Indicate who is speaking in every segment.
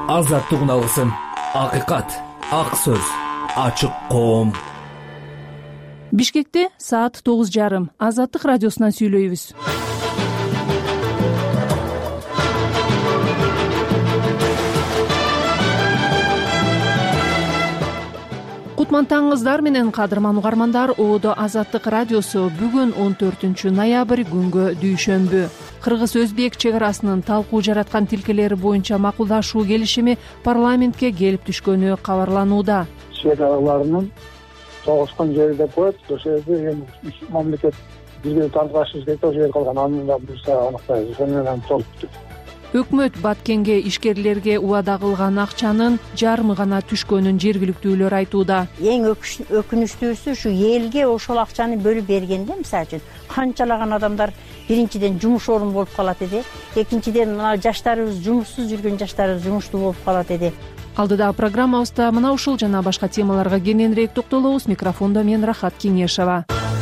Speaker 1: азаттык үналгысын, акыйкат, ак сөз, ачык коом.
Speaker 2: Бишкекте саат 9:30 Азаттык радиосунан сүйлөйбүз. Кутман таңыңыздар менен кадырман угармандар. Оодо Азаттык радиосу бүгүн 14 ноябрь күнгө дүйшөмбү. Кыргыз-Өзбек чек арасынын талкуу жараткан тилкелери боюнча макулдашуу келишими парламентке келип түшкөнү кабарланууда.
Speaker 3: Чек араларынын тогушкан жери деп коет. Ошол жерде эми мамлекет бирге тартылашыбыз керек, ошол жерде калган. Аны да буюрса аныктайбыз. Ошону менен толукту.
Speaker 2: Өкмөт Баткенге ишкерлерге убада кылган акчанын жарымы гана түшкөнүн жергиликтүүлөр айтууда.
Speaker 4: Эң өкүнүчтүүсү ушу элге ошол акчаны бөлүп бергенде, мисалы үчүн, канчалаган адамдар биринчиден жумуш орун болуп калат эди. Экинчиден мына жаштарыбыз, жумушсуз жүргөн жаштарыбыз жумуштуу болуп калат эди.
Speaker 2: Алдыда программабызда мына ушул жана башка темаларга кененирээк токтолобуз. Микрофондо мен Рахат Кеңешова.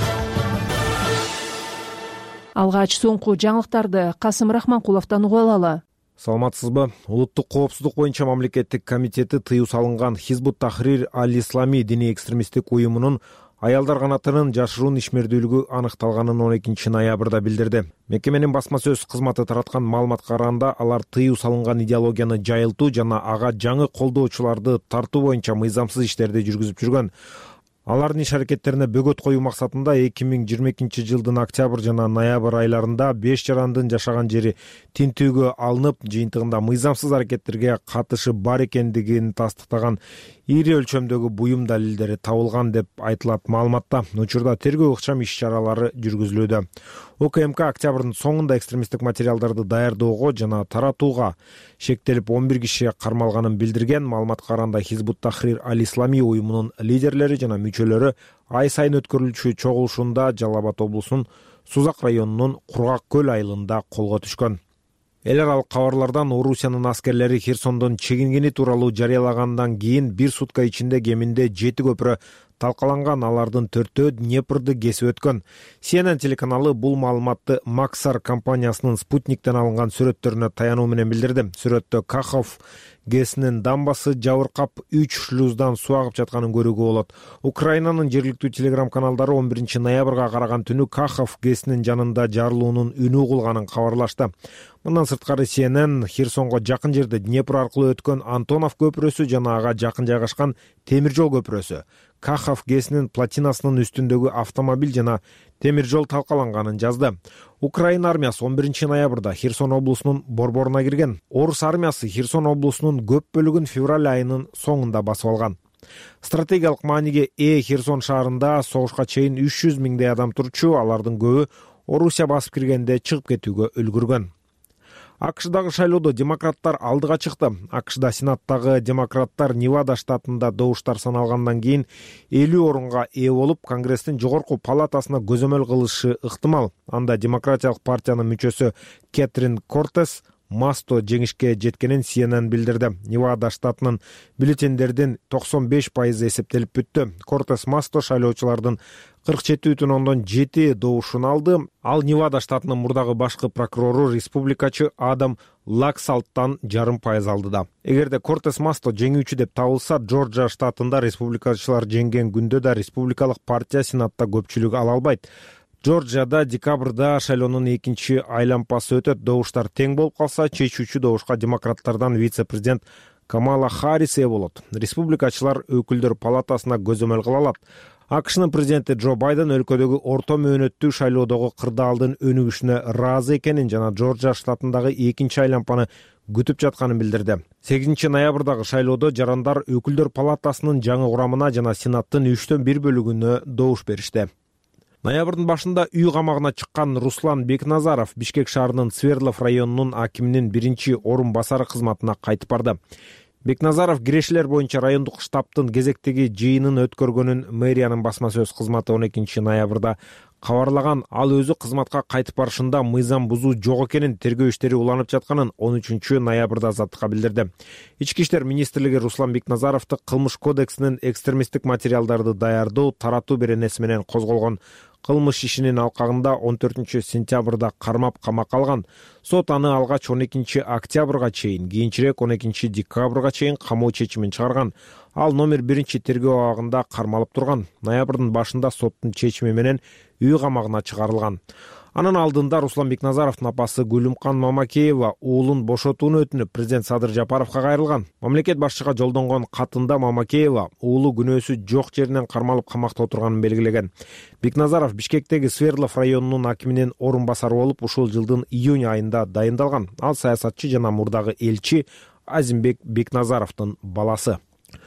Speaker 2: Алгач соңку жаңылыктарды Касым Рахманкуловдон угуп алалы.
Speaker 5: Саламатсызбы? Улуттук коопсуздук боюнча мамлекеттик комитети тыюу салынган Хизбут Тахрир аль-Ислами диний экстремисттик уюмунун аялдар канатынын жашыруун ишмердүүлүгү аныкталганын 12 ноябрда билдирди. Мекеменин басма сөз кызматы тараткан маалыматка караганда, алар тыюу салынган идеологияны жайылтуу жана ага жаңы колдоочуларды тартуу боюнча мыйзамсыз иштерди жүргүзүп жүргөн. Алардын иш-аракеттерине бөгөт коюу максатында 2022-жылдын октябрь жана ноябрь айларында 5 жарандын жашаган жери тинтүүгө алынып, жыйынтыгында мыйзамсыз аракеттерге катышы бар экендигин тастыктаган ири өлчөмдөгү буюм далилдери табылган деп айтылат маалыматта. Учурда тергөө ыкчам иш-чаралары жүргүзүлүүдө. УКМК октябрдын соңунда экстремисттик материалдарды даярдоого жана таратууга шектелип 11 киши кармалганын билдирген. Маалыматка караганда Хизбут Тахрир аль-Ислами уюмунун лидерлери жана мүчөлөрү ай сайын өткөрүлчү чогулушунда Жалал Абад облусунун Сузак районунун Кургак көл айылында колго түшкөн. Эл аралык кабарлардан Орусиянын аскерлери Херсондон чегингени тууралуу жарыялагандан кийин бир сутка ичинде кеминде 7 көпүрө талкаланган, алардын 4-өө Днепрди кесип өткөн. CNN телеканалы бул маалыматты Максар компаниясынын спутниктен алынган сүрөттөрүнө таянуу менен билдирди. Сүрөттө Кахов ГЭСинин дамбасы жабыркап 3 шлюздан суу агып жатканын көрүүгө болот. Украинанын жергиликтүү телеграм каналдары 11 ноябрга караган түнү Кахов ГЭСинин жанында жарылуунун үнү угулганын кабарлашты. Мындан сырткары CNN Херсонго жакын жерде Днепр аркылуу өткөн Антонов көпүрөсү жана ага жакын жайгашкан темир жол көпүрөсү, Кахов ГЭСинин платинасынын үстүндөгү автомобиль жана темир жол талкаланганын жазды. Украина армиясы 11 ноябрда Херсон облусунун борборуна кирген. Орус армиясы Херсон облусунун көп бөлүгүн февраль айынын соңунда басып алган. Стратегиялык мааниге Херсон шаарында согушка чейин 300 миңдей адам турчу, алардын көбү Орусия басып киргенде чыгып кетүүгө үлгүргөн. АКШдагы шайлоодо демократтар алдыга чыкты. АКШда Сенаттагы демократтар Невада штатында добуштар саналгандан кийин 50 орунга ээ болуп, Конгресстин жогорку палатасына көзөмөл кылышы ыктымал. Анда демократиялык партиянын мүчөсү Кэтрин Кортес Масто жеңишке жеткенин CNN билдирди. Невада штатынын бюллетендердин 95% эсептелип бүттү. Кортес Масто шайлоочулардын 47,7 добушун алды. Ал Невада штатынын мурдагы башкы прокурору республикачы Адам Лаксалттан 0,5% алды да. Эгерде Кортес Масто жеңүүчү деп табылса, Джорджия штатында республикачылар жеңген күндө да республикалык партия Сенатта көпчүлүк ала албайт. Джорджияда декабрда шайлоонун экинчи айлампасы өтөт. Добуштар тең болуп калса, чечүүчү добушка демократтардан вице-президент Камала Харрис ээ болот. Республикачылар өкүлдөр палатасына көзөмөл кыла алат. АКШнын президенти Джо Байден өлкөдөгү орто мөөнөттүү шайлоодогу кырдаалдын өнүгүшүнө ыраазы экенин жана Джорджия штатындагы экинчи айлампаны күтүп жатканын билдирди. 8 ноябрдагы шайлоодо жарандар өкүлдөр палатасынын жаңы курамына жана Сенаттын 3/1 бөлүгүнө добуш беришти. Ноябрдын башында үй камагына чыккан Руслан Бекназаров Бишкек шаарынын Свердлов районунун акиминин биринчи орун басары кызматына кайтып барды. Бекназаров кирешелер боюнча райондук штабтын кезектеги жыйынын өткөргөнүн мэриянын басма сөз кызматы 12 ноябрда кабарлаган. Ал өзү кызматка кайтып барышында мыйзам бузуу жок экенин, тергөө иштери уланып жатканын 13 ноябрда азаттыкка билдирди. Ички иштер министрлиги Руслан Бекназаровду кылмыш кодексинин экстремисттик материалдарды даярдоо, таратуу беренеси менен козголгон кылмыш ишинин алкагында 14-сентябрда кармап камакка алган. Сот аны алгач 12 октябрга чейин, кийинчерээк 12 декабрга чейин камоо чечимин чыгарган. Ал номер 1 тергөө абагында кармалып турган. Ноябрдын башында соттун чечими менен үй камагына чыгарылган. Анын алдында Руслан Бекназаровдун апасы Гүлүмкан Мамакеева уулун бошотууну өтүнүп президент Садыр Жапаровго кайрылган. Мамлекет башчыга жолдонгон катында Мамакеева уулу күнөөсү жок жеринен кармалып камакта отурганын белгилеген. Бекназаров Бишкектеги Свердлов районунун акиминин орун басары болуп ушул жылдын июнь айында дайындалган. Ал саясатчы жана мурдагы элчи Азимбек Бекназаровдун баласы.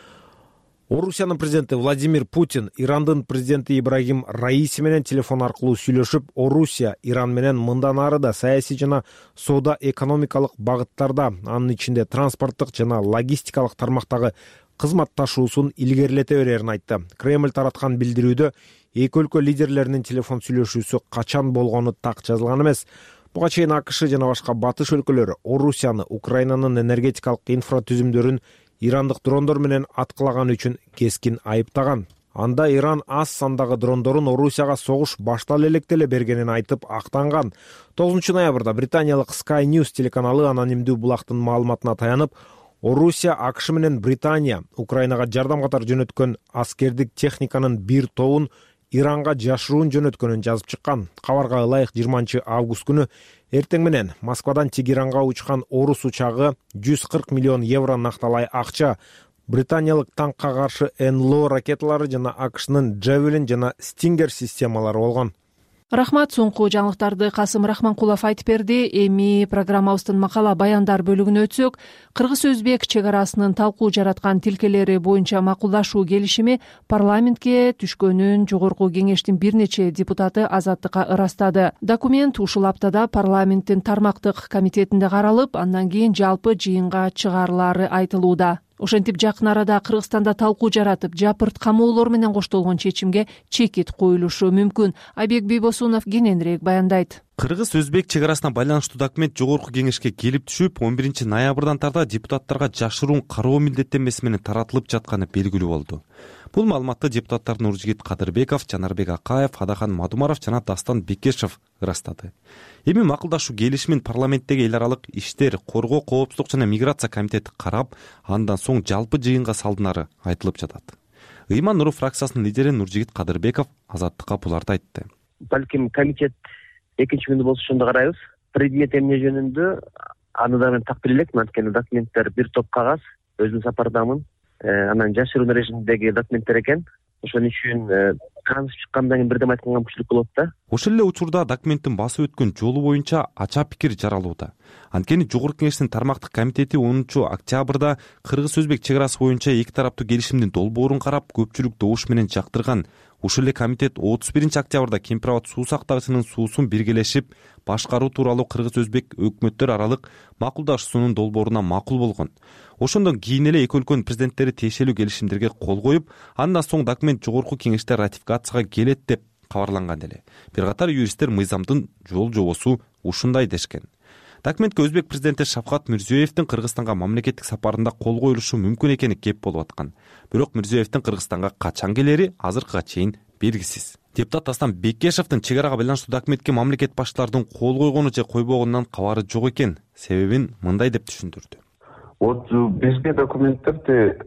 Speaker 5: Орусиянын президенти Владимир Путин Ирандын президенти Ибрагим Раиси менен телефон аркылуу сүйлөшүп, Орусия Иран менен мындан ары да саясий жана соода экономикалык багыттарда, анын ичинде транспорттук жана логистикалык тармактагы кызматташуусун илгерилете берерин айтты. Кремль тараткан билдирүүдө эки өлкө лидерлеринин телефон сүйлөшүүсү качан болгону так жазылган эмес. Буга чейин АКШ жана башка батыш өлкөлөрү Орусияны Украинанын энергетикалык инфратүзүмдөрүн ирандык дрондор менен аткылаган үчүн кескин айыптаган. Анда Иран аз сандагы дрондорун Орусияга согуш баштала электе эле бергенин айтып актанган. 9 ноябрда британиялык Sky News телеканалы анонимдүү булактын маалыматына таянып, Орусия, АКШ менен Британия Украинага жардам катары жөнөткөн аскердик техниканын бир тобун Иранга жашыруун жөнөткөнүн жазып чыккан. Кабарга ылайык 20 август күнү эртең менен Москвадан Тегеранга учкан орус учагы 140 миллион евро накталай акча, британиялык танкка каршы НЛО ракеталары жана АКШнын Javelin жана Stinger системалары болгон.
Speaker 2: Рахмат, соңку жаңылыктарды Касым Рахманкулов айтып берди. Эми программабыздын макала баяндар бөлүгүнө өтсөк, Кыргыз-Өзбек чек арасынын талкуу жараткан тилкелери боюнча макулдашуу келишими парламентке түшкөнүн жогорку кеңештин бир нече депутаты Азаттыкка ырастады. Документ ушул аптада парламенттин тармактык комитетинде каралып, андан кийин жалпы жыйынга чыгарылары айтылууда. Ошентип жакын арада Кыргызстанда талкуу жаратып, жапырт камоолор менен коштолгон чечимге чекит коюлушу мүмкүн. Айбек Бийбосунов кененирээк баяндайт.
Speaker 6: Кыргыз-Өзбек чек арасына байланыштуу документ жогорку кеңешке келип түшүп, 11 ноябрдан тарта депутаттарга жашыруун кароо милдеттенмеси менен таратылып жатканы белгилүү болду. Бул маалыматты депутаттар Нуржигит Кадырбеков, Жанарбек Акаев, Адахан Мадумаров жана Дастан Бекешев ырастады. Эми макулдашуу келишимин парламенттеги эл аралык иштер, коргоо, коопсуздук жана миграция комитети карап, андан соң жалпы жыйынга салдынары айтылып жатат. Ыйман Нуров фракциясынын лидери Нуржигит Кадырбеков Азаттыкка буларды айтты.
Speaker 7: Балким комитет экинчи күндү болсо ошондо карайбыз. Предмет эмне жөнүндө аны да мен тактыр элекмин, анткени документтер бир топ кагаз, өзүм сапардамын. Анан жашыруун режимдеги документтер экен. Ошон үчүн танышып чыккандан кийин бирдем айтканга мүмкүнчүлүк болот да.
Speaker 6: Ошол эле учурда документтин басып өткөн жолу боюнча ача пикир жаралууда. Анткени жогорку кеңештин тармактык комитети 10 октябрда Кыргыз-Өзбек чек арасы боюнча эки тараптуу келишимдин долбоорун карап, көпчүлүк добуш менен жактырган. Ушул эле комитет 31 октябрда Кемпир абад суу сактагычынын суусун биргелешип башкаруу тууралуу Кыргыз-Өзбек өкмөттөр аралык макулдашуусунун долбооруна макул болгон. Ошондон кийин эле эки өлкөнүн президенттери тиешелүү келишимдерге кол коюп, андан соң документ жогорку кеңеште ратификацияга келет деп кабарланган эле. Бир катар юристтер мыйзамдын жол жобосу ушундай дешкен. Документке Өзбек президенти Шавкат Мирзиёевдин Кыргызстанга мамлекеттик сапарында кол коюлушу мүмкүн экени кеп болуп аткан. Бирок Мирзиёевдин Кыргызстанга качан келери азыркыга чейин белгисиз. Депутат Дастан Бекешевдин чек арага байланыштуу документке мамлекет башчыларынын кол койгону же койбогонунан кабары жок экен. Себебин мындай деп түшүндүрдү.
Speaker 8: Вот бизге документтерди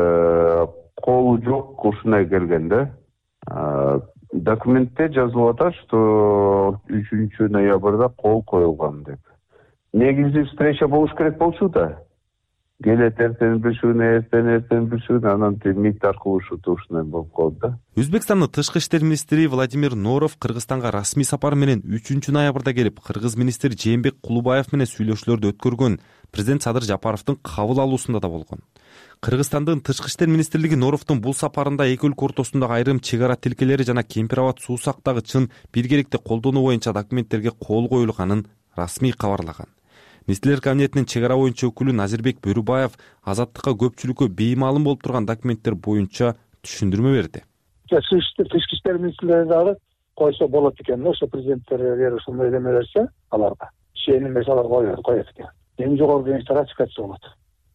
Speaker 8: колу жок ушундай келген да. Документте жазылып атат, что 3 ноябрда кол коюлган деп. Негизи встреча болуш керек болчу да. Келет эртең бир күн, анан МИД аркылуу ушундай болуп калды да.
Speaker 6: Өзбекстандын тышкы иштер министри Владимир Норов Кыргызстанга расмий сапар менен 3 ноябрда келип, кыргыз министри Жээнбек Кулубаев менен сүйлөшүүлөрдү өткөргөн. Президент Садыр Жапаровдун кабыл алуусунда да болгон. Кыргызстандын тышкы иштер министрлиги Норовдун бул сапарында эки өлкө ортосундагы айрым чек ара тилкелери жана Кемпир абад суу сактагычын биргеликте колдонуу боюнча документтерге кол коюлганын расмий кабарлаган. Министрлер кабинетинин чек ара боюнча өкүлү Назирбек Бөрүбаев Азаттыкка көпчүлүккө беймаалым болуп турган документтер боюнча түшүндүрмө берди.
Speaker 3: Тышкы иштер министрлери дагы койсо болот экен да, ошо президенттерге ушундай эме берсе аларга. Чейин эмес алар коет экен. Эми жогорку кеңеште ратификация болот.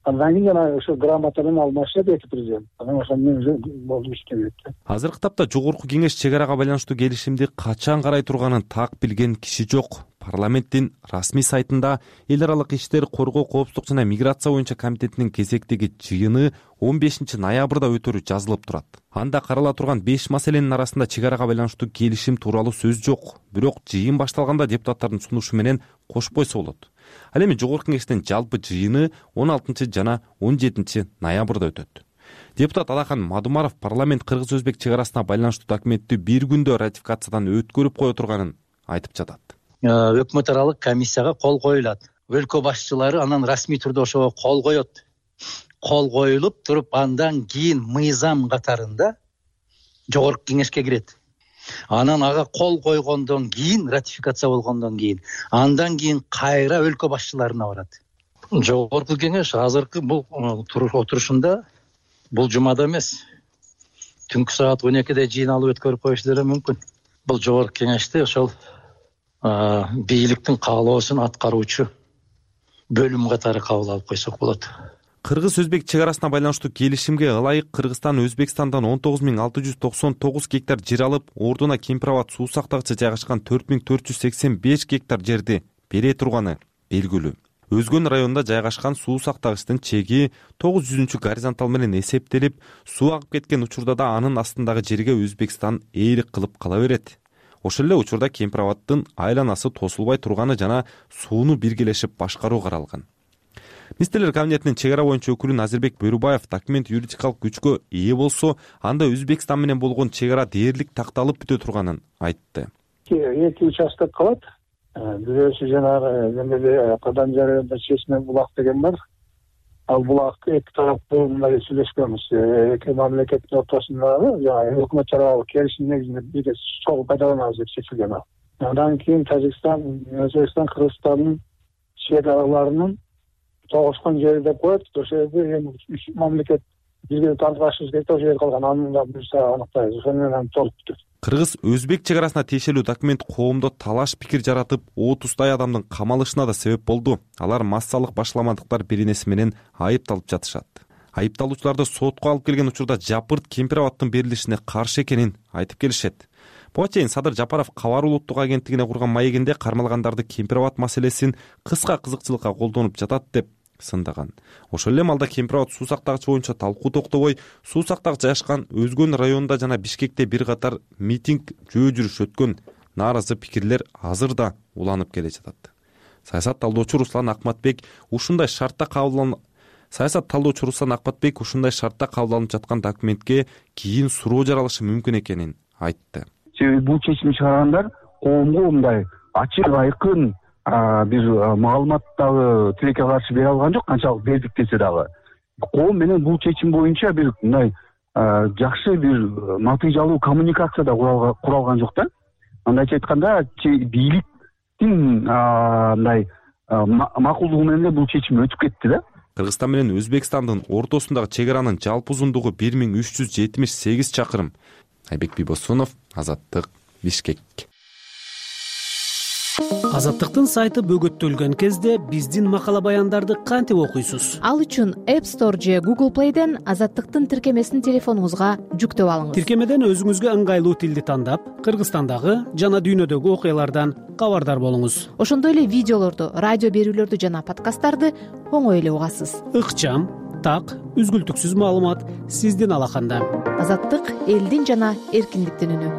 Speaker 3: Андан кийин жана ошо грамотадан алмашат эки президент. Анан ошондон болду иштебейт.
Speaker 6: Азыркы тапта жогорку кеңеш чек арага байланыштуу келишимди качан карай турганын так билген киши жок. Парламенттин расмий сайтында эл аралык иштер, коргоо, коопсуздук жана миграция боюнча комитетинин кезектеги жыйыны 15 ноябрда өтөрү жазылып турат. Анда карала турган 5 маселенин арасында чек арага байланыштуу келишим тууралуу сөз жок. Бирок жыйын башталганда депутаттардын сунушу менен кошпойсо болот. Ал эми жогорку кеңештин жалпы жыйыны 16 жана 17 ноябрда өтөт. Депутат Алахан Мадумаров парламент кыргыз-өзбек чек арасына байланыштуу документти бир күндө ратификациядан өткөрүп кое турганын айтып жатат.
Speaker 9: Өкмөт аралык комиссияга кол коюлат. Өлкө башчылары анан расмий түрдө ошого кол коет. Кол коюлуп туруп андан кийин мыйзам катарында жогорку кеңешке кирет. Анан ага кол койгондон кийин, ратификация болгондон кийин, андан кийин кайра өлкө башчыларына барат. Жогорку кеңеш азыркы бул отурушунда бул жумада эмес, түнкү саат 12де жыйналып өткөрүп коюшу деле мүмкүн. Бул жогорку кеңеште ошол бийликтин каалоосун аткаруучу бөлүм катары кабыл алып койсок болот.
Speaker 6: Кыргыз-өзбек чек арасына байланыштуу келишимге ылайык Кыргызстан Өзбекстандан 19699 гектар жер алып, ордуна Кемпирабад суу сактагычы жайгашкан 4485 гектар жерди бере турганы белгилүү. Өзгөн районунда жайгашкан суу сактагычтын чеги 900 горизонтал менен эсептелип, суу агып кеткен учурда да анын астындагы жерге Өзбекстан ээлик кылып кала берет. Ошол эле учурда Кемпирабадтын айланасы тосулбай турганы жана сууну биргелешип башкаруу каралган. Министрлер кабинетинин чек ара боюнча өкүлү Назирбек Бөрүбаев документ юридикалык күчкө ээ болсо, анда Өзбекстан менен болгон чек ара дээрлик такталып бүтө турганын айтты.
Speaker 3: Эки участок калат. Бирөөсү жанагы эмеде Кадан жарыгында Чечмен булак деген бар. Ал булак эки тараптуу мындай сүйлөшкөнбүз. Эки мамлекеттин ортосундагы жана өкмөт аралык келишим негизинде бир сол пайдаланабыз деп чечилген. Андан кийин Тажикстан, Өзбекстан, Кыргызстандын чек араларынын тогушкан жери деп коет. Ошол жерде эми үч мамлекет бирге тартышыбыз керек, ошол жер калган. Аны да биз аныктайбыз. Ошону менен толук бүтөт.
Speaker 6: Кыргыз-өзбек чек арасына тиешелүү документ коомдо талаш пикир жаратып, 30 адамдын камалышына да себеп болду. Алар массалык башаламандыктар беренеси менен айыпталып жатышат. Айыпталуучуларды сотко алып келген учурда Жапырт Кемпирабадтын берилишине каршы экенин айтып келишет. Буга чейин Садыр Жапаров Кабар улуттук агенттигине курган маегинде кармалгандарды Кемпирабад маселесин кыска кызыкчылыкка колдонуп жатат деп сындаган. Ошол эле маалда Кемпирабад суу сактагычы боюнча талкуу токтобой, суу сактагыч жайгашкан Өзгөн районунда жана Бишкекте бир катар митинг, жөө жүрүш өткөн. Нааразы пикирлер азыр да уланып келе жатат. Саясат талдоочу Руслан Акматбек ушундай шартта кабыл алынып жаткан документке кийин суроо жаралышы мүмкүн экенин айтты.
Speaker 8: Себеби бул чечим чыгаргандар коомго мындай ачык айкын бир маалымат дагы тилекке каршы бере алган жок, канчалык бердик десе дагы. Коом менен бул чечим боюнча бир мындай жакшы бир натыйжалуу коммуникация да куралган жок да. Андайча айтканда бийликтин мындай макулдугу менен бул чечим өтүп кетти да.
Speaker 6: Кыргызстан менен Өзбекстандын ортосундагы чек аранын жалпы узундугу 1378 чакырым. Айбек Бибосунов, Азаттык, Бишкек.
Speaker 10: Азаттыктын сайты бөгөттөлгөн кезде биздин макала баяндарды кантип окуйсуз?
Speaker 11: Ал үчүн App Store же Google Play'ден Азаттыктын тиркемесин телефонуңузга жүктөп алыңыз.
Speaker 10: Тиркемеден өзүңүзгө ыңгайлуу тилди тандап, Кыргызстандагы жана дүйнөдөгү окуялардан кабардар болуңуз.
Speaker 11: Ошондой эле видеолорду, радио берүүлөрдү жана подкасттарды оңой эле угасыз.
Speaker 10: Ыкчам, так, үзгүлтүксүз маалымат сиздин алаканда.
Speaker 11: Азаттык элдин жана эркиндиктин үнү.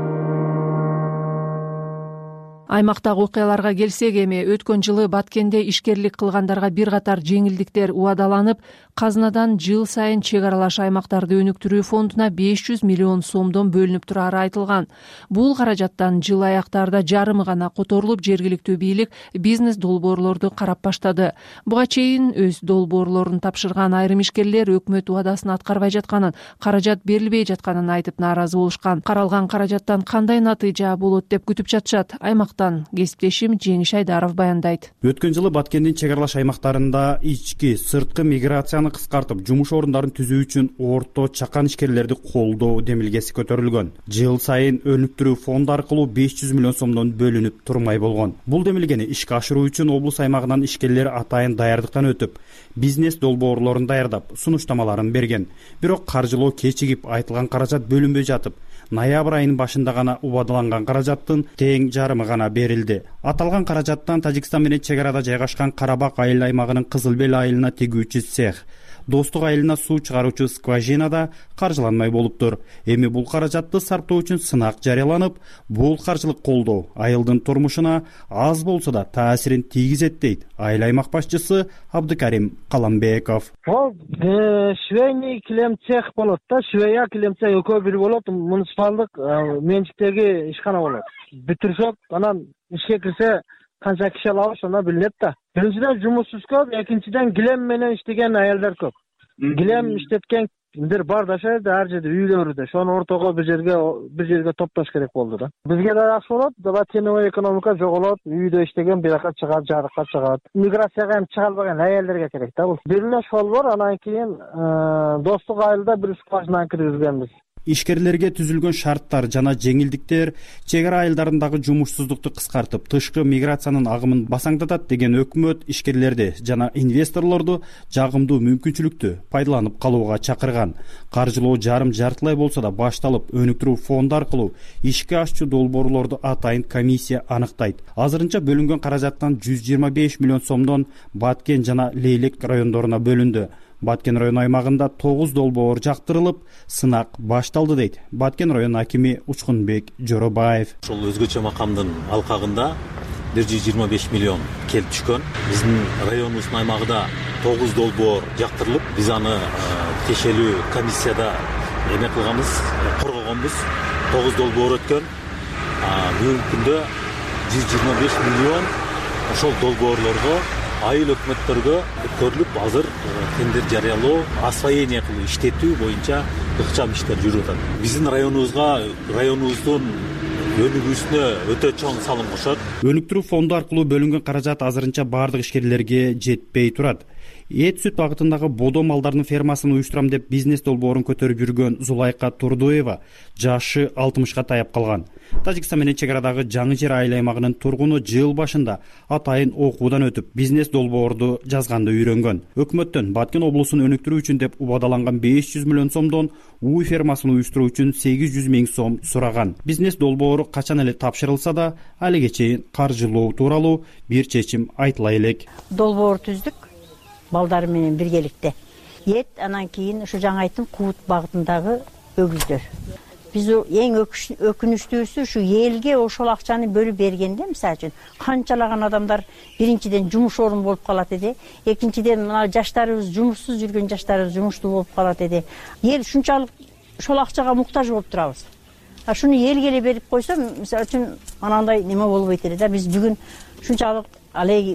Speaker 2: Аймактагы окуяларга келсек, эми өткөн жылы Баткенде ишкерлик кылгандарга бир катар жеңилдиктер убадаланып, казынадан жыл сайын чек аралаш аймактарды өнүктүрүү фондуна 500 миллион сомдон бөлүнүп турары айтылган. Бул каражаттан жыл аяктарында жарымы гана которулуп, жергиликтүү бийлик бизнес долбоорлорду карап баштады. Буга чейин өз долбоорлорун тапшырган айрым ишкерлер өкмөт убадасын аткарбай жатканын, каражат берилбей жатканын айтып нааразы болушкан. Каралган каражаттан кандай натыйжа болот деп күтүп жатышат. Аймакта аймактан. Кесиптешим Жеңиш Айдаров баяндайт.
Speaker 10: Өткөн жылы Баткендин чек аралаш аймактарында ички, сырткы миграцияны кыскартып, жумуш орундарын түзүү үчүн орто чакан ишкерлерди колдоо демилгеси көтөрүлгөн. Жыл сайын өнүктүрүү фонду аркылуу 500 миллион сомдон бөлүнүп турмай болгон. Бул демилгени ишке ашыруу үчүн облус аймагынан ишкерлер атайын даярдыктан өтүп, бизнес долбоорлорун даярдап, сунуштамаларын берген. Бирок каржылоо кечигип, айтылган каражат бөлүнбөй жатып, ноябрь айынын башында гана убадаланган каражаттын тең жарымы гана берилди. Аталган каражаттан Тажикстан менен чек арада жайгашкан Карабак айыл аймагынын Кызыл Бел айылына тегүүчү цех, Достук айылына суу чыгаруучу скважинада каржыланмай болуптур. Эми бул каражатты сарптоо үчүн сынак жарыяланып, бул каржылык колдоо айылдын турмушуна аз болсо да таасирин тийгизет дейт айыл аймак башчысы Абдыкарим Каламбеков.
Speaker 12: Швейный килем цех болот да, швея килем цех экөө бир болот, муниципалдык менчиктеги ишкана болот. Бүтүрсөк, анан ишке кирсе канча киши алабыз ана билинет да. Биринчиден жумушсуз көп, экинчиден килем менен иштеген аялдар көп. Килем иштеткен бир бар да жерде, ар жерде үйлөрүдө. Шону ортого бир жерге топтош керек болду да. Бизге да жакшы болот, теневой экономика жоголот, үйдө иштеген биракка чыгат, жарыкка чыгат. Миграцияга эми чыга албаган аялдарга керек да бул. Биринде шол бар, анан кийин Достук айылда бир скважинаны киргизгенбиз.
Speaker 10: Ишкерлерге түзүлгөн шарттар жана жеңилдиктер чек ара айылдарындагы жумушсуздукту кыскартып, тышкы миграциянын агымын басаңдатат деген өкмөт ишкерлерди жана инвесторлорду жагымдуу мүмкүнчүлүктү пайдаланып калууга чакырган. Каржылоо жарым-жартылай болсо да башталып, өнүктүрүү фонду аркылуу ишке ашчу долбоорлорду атайын комиссия аныктайт. Азырынча бөлүнгөн каражаттан 125 миллион сомдон Баткен жана Лейлек райондоруна бөлүндү. Баткен район аймагында 9 долбоор жактырылып, сынак башталды дейт Баткен район акими Учкунбек Жоробаев.
Speaker 13: Ошол өзгөчө макамдын алкагында 125 миллион келип түшкөн. Биздин районубуздун аймагында 9 долбоор жактырылып, биз аны тиешелүү комиссияда эме кылганбыз, коргогонбуз. 9 долбоор өткөн. Бүгүнкү күндө 125 миллион ошол долбоорлорго айыл өкмөттөргө өткөрүлүп, азыр тендер жарыялоо, освоение кылуу, иштетүү боюнча ыкчам иштер жүрүп атат. Биздин районубуздун өнүгүүсүнө өтө чоң салым кошот.
Speaker 10: Өнүктүрүү фонду аркылуу бөлүнгөн каражат азырынча бардык ишкерлерге жетпей турат. Эт-сүт багытындагы бодо малдардын фермасын уюштурам деп бизнес долбоорун көтөрүп жүргөн Зулайка Турдуева жашы 60ка таяп калган. Тажикстан менен чек арадагы Жаңы Жер айыл аймагынын тургуну жыл башында атайын окуудан өтүп, бизнес долбоорду жазганды үйрөнгөн. Өкмөттөн Баткен облусун өнүктүрүү үчүн деп убадаланган 500 миллион сомдон уй фермасын уюштуруу үчүн 800 миң сом сураган. Бизнес долбоору качан эле тапшырылса да, алиге чейин каржылоо тууралуу бир чечим айтыла элек.
Speaker 4: Долбоор түздүк. Балдар менен биргеликте. Эт, анан кийин ушу жаңа айттым, Куут багытындагы өгүздөр. Биз эң өкүнүчтүүсү ушу элге ошол акчаны бөлүп бергенде, мисалы үчүн, канчалаган адамдар биринчиден жумуш орун болуп калат эди, экинчиден мына жаштарыбыз, жумушсуз жүргөн жаштарыбыз жумуштуу болуп калат эди. Эл ушунчалык ошол акчага муктаж болуп турабыз. Шуну элге эле берип койсо, мисалы үчүн, анандай неме болбойт эле да. Биз бүгүн ушунчалык алеги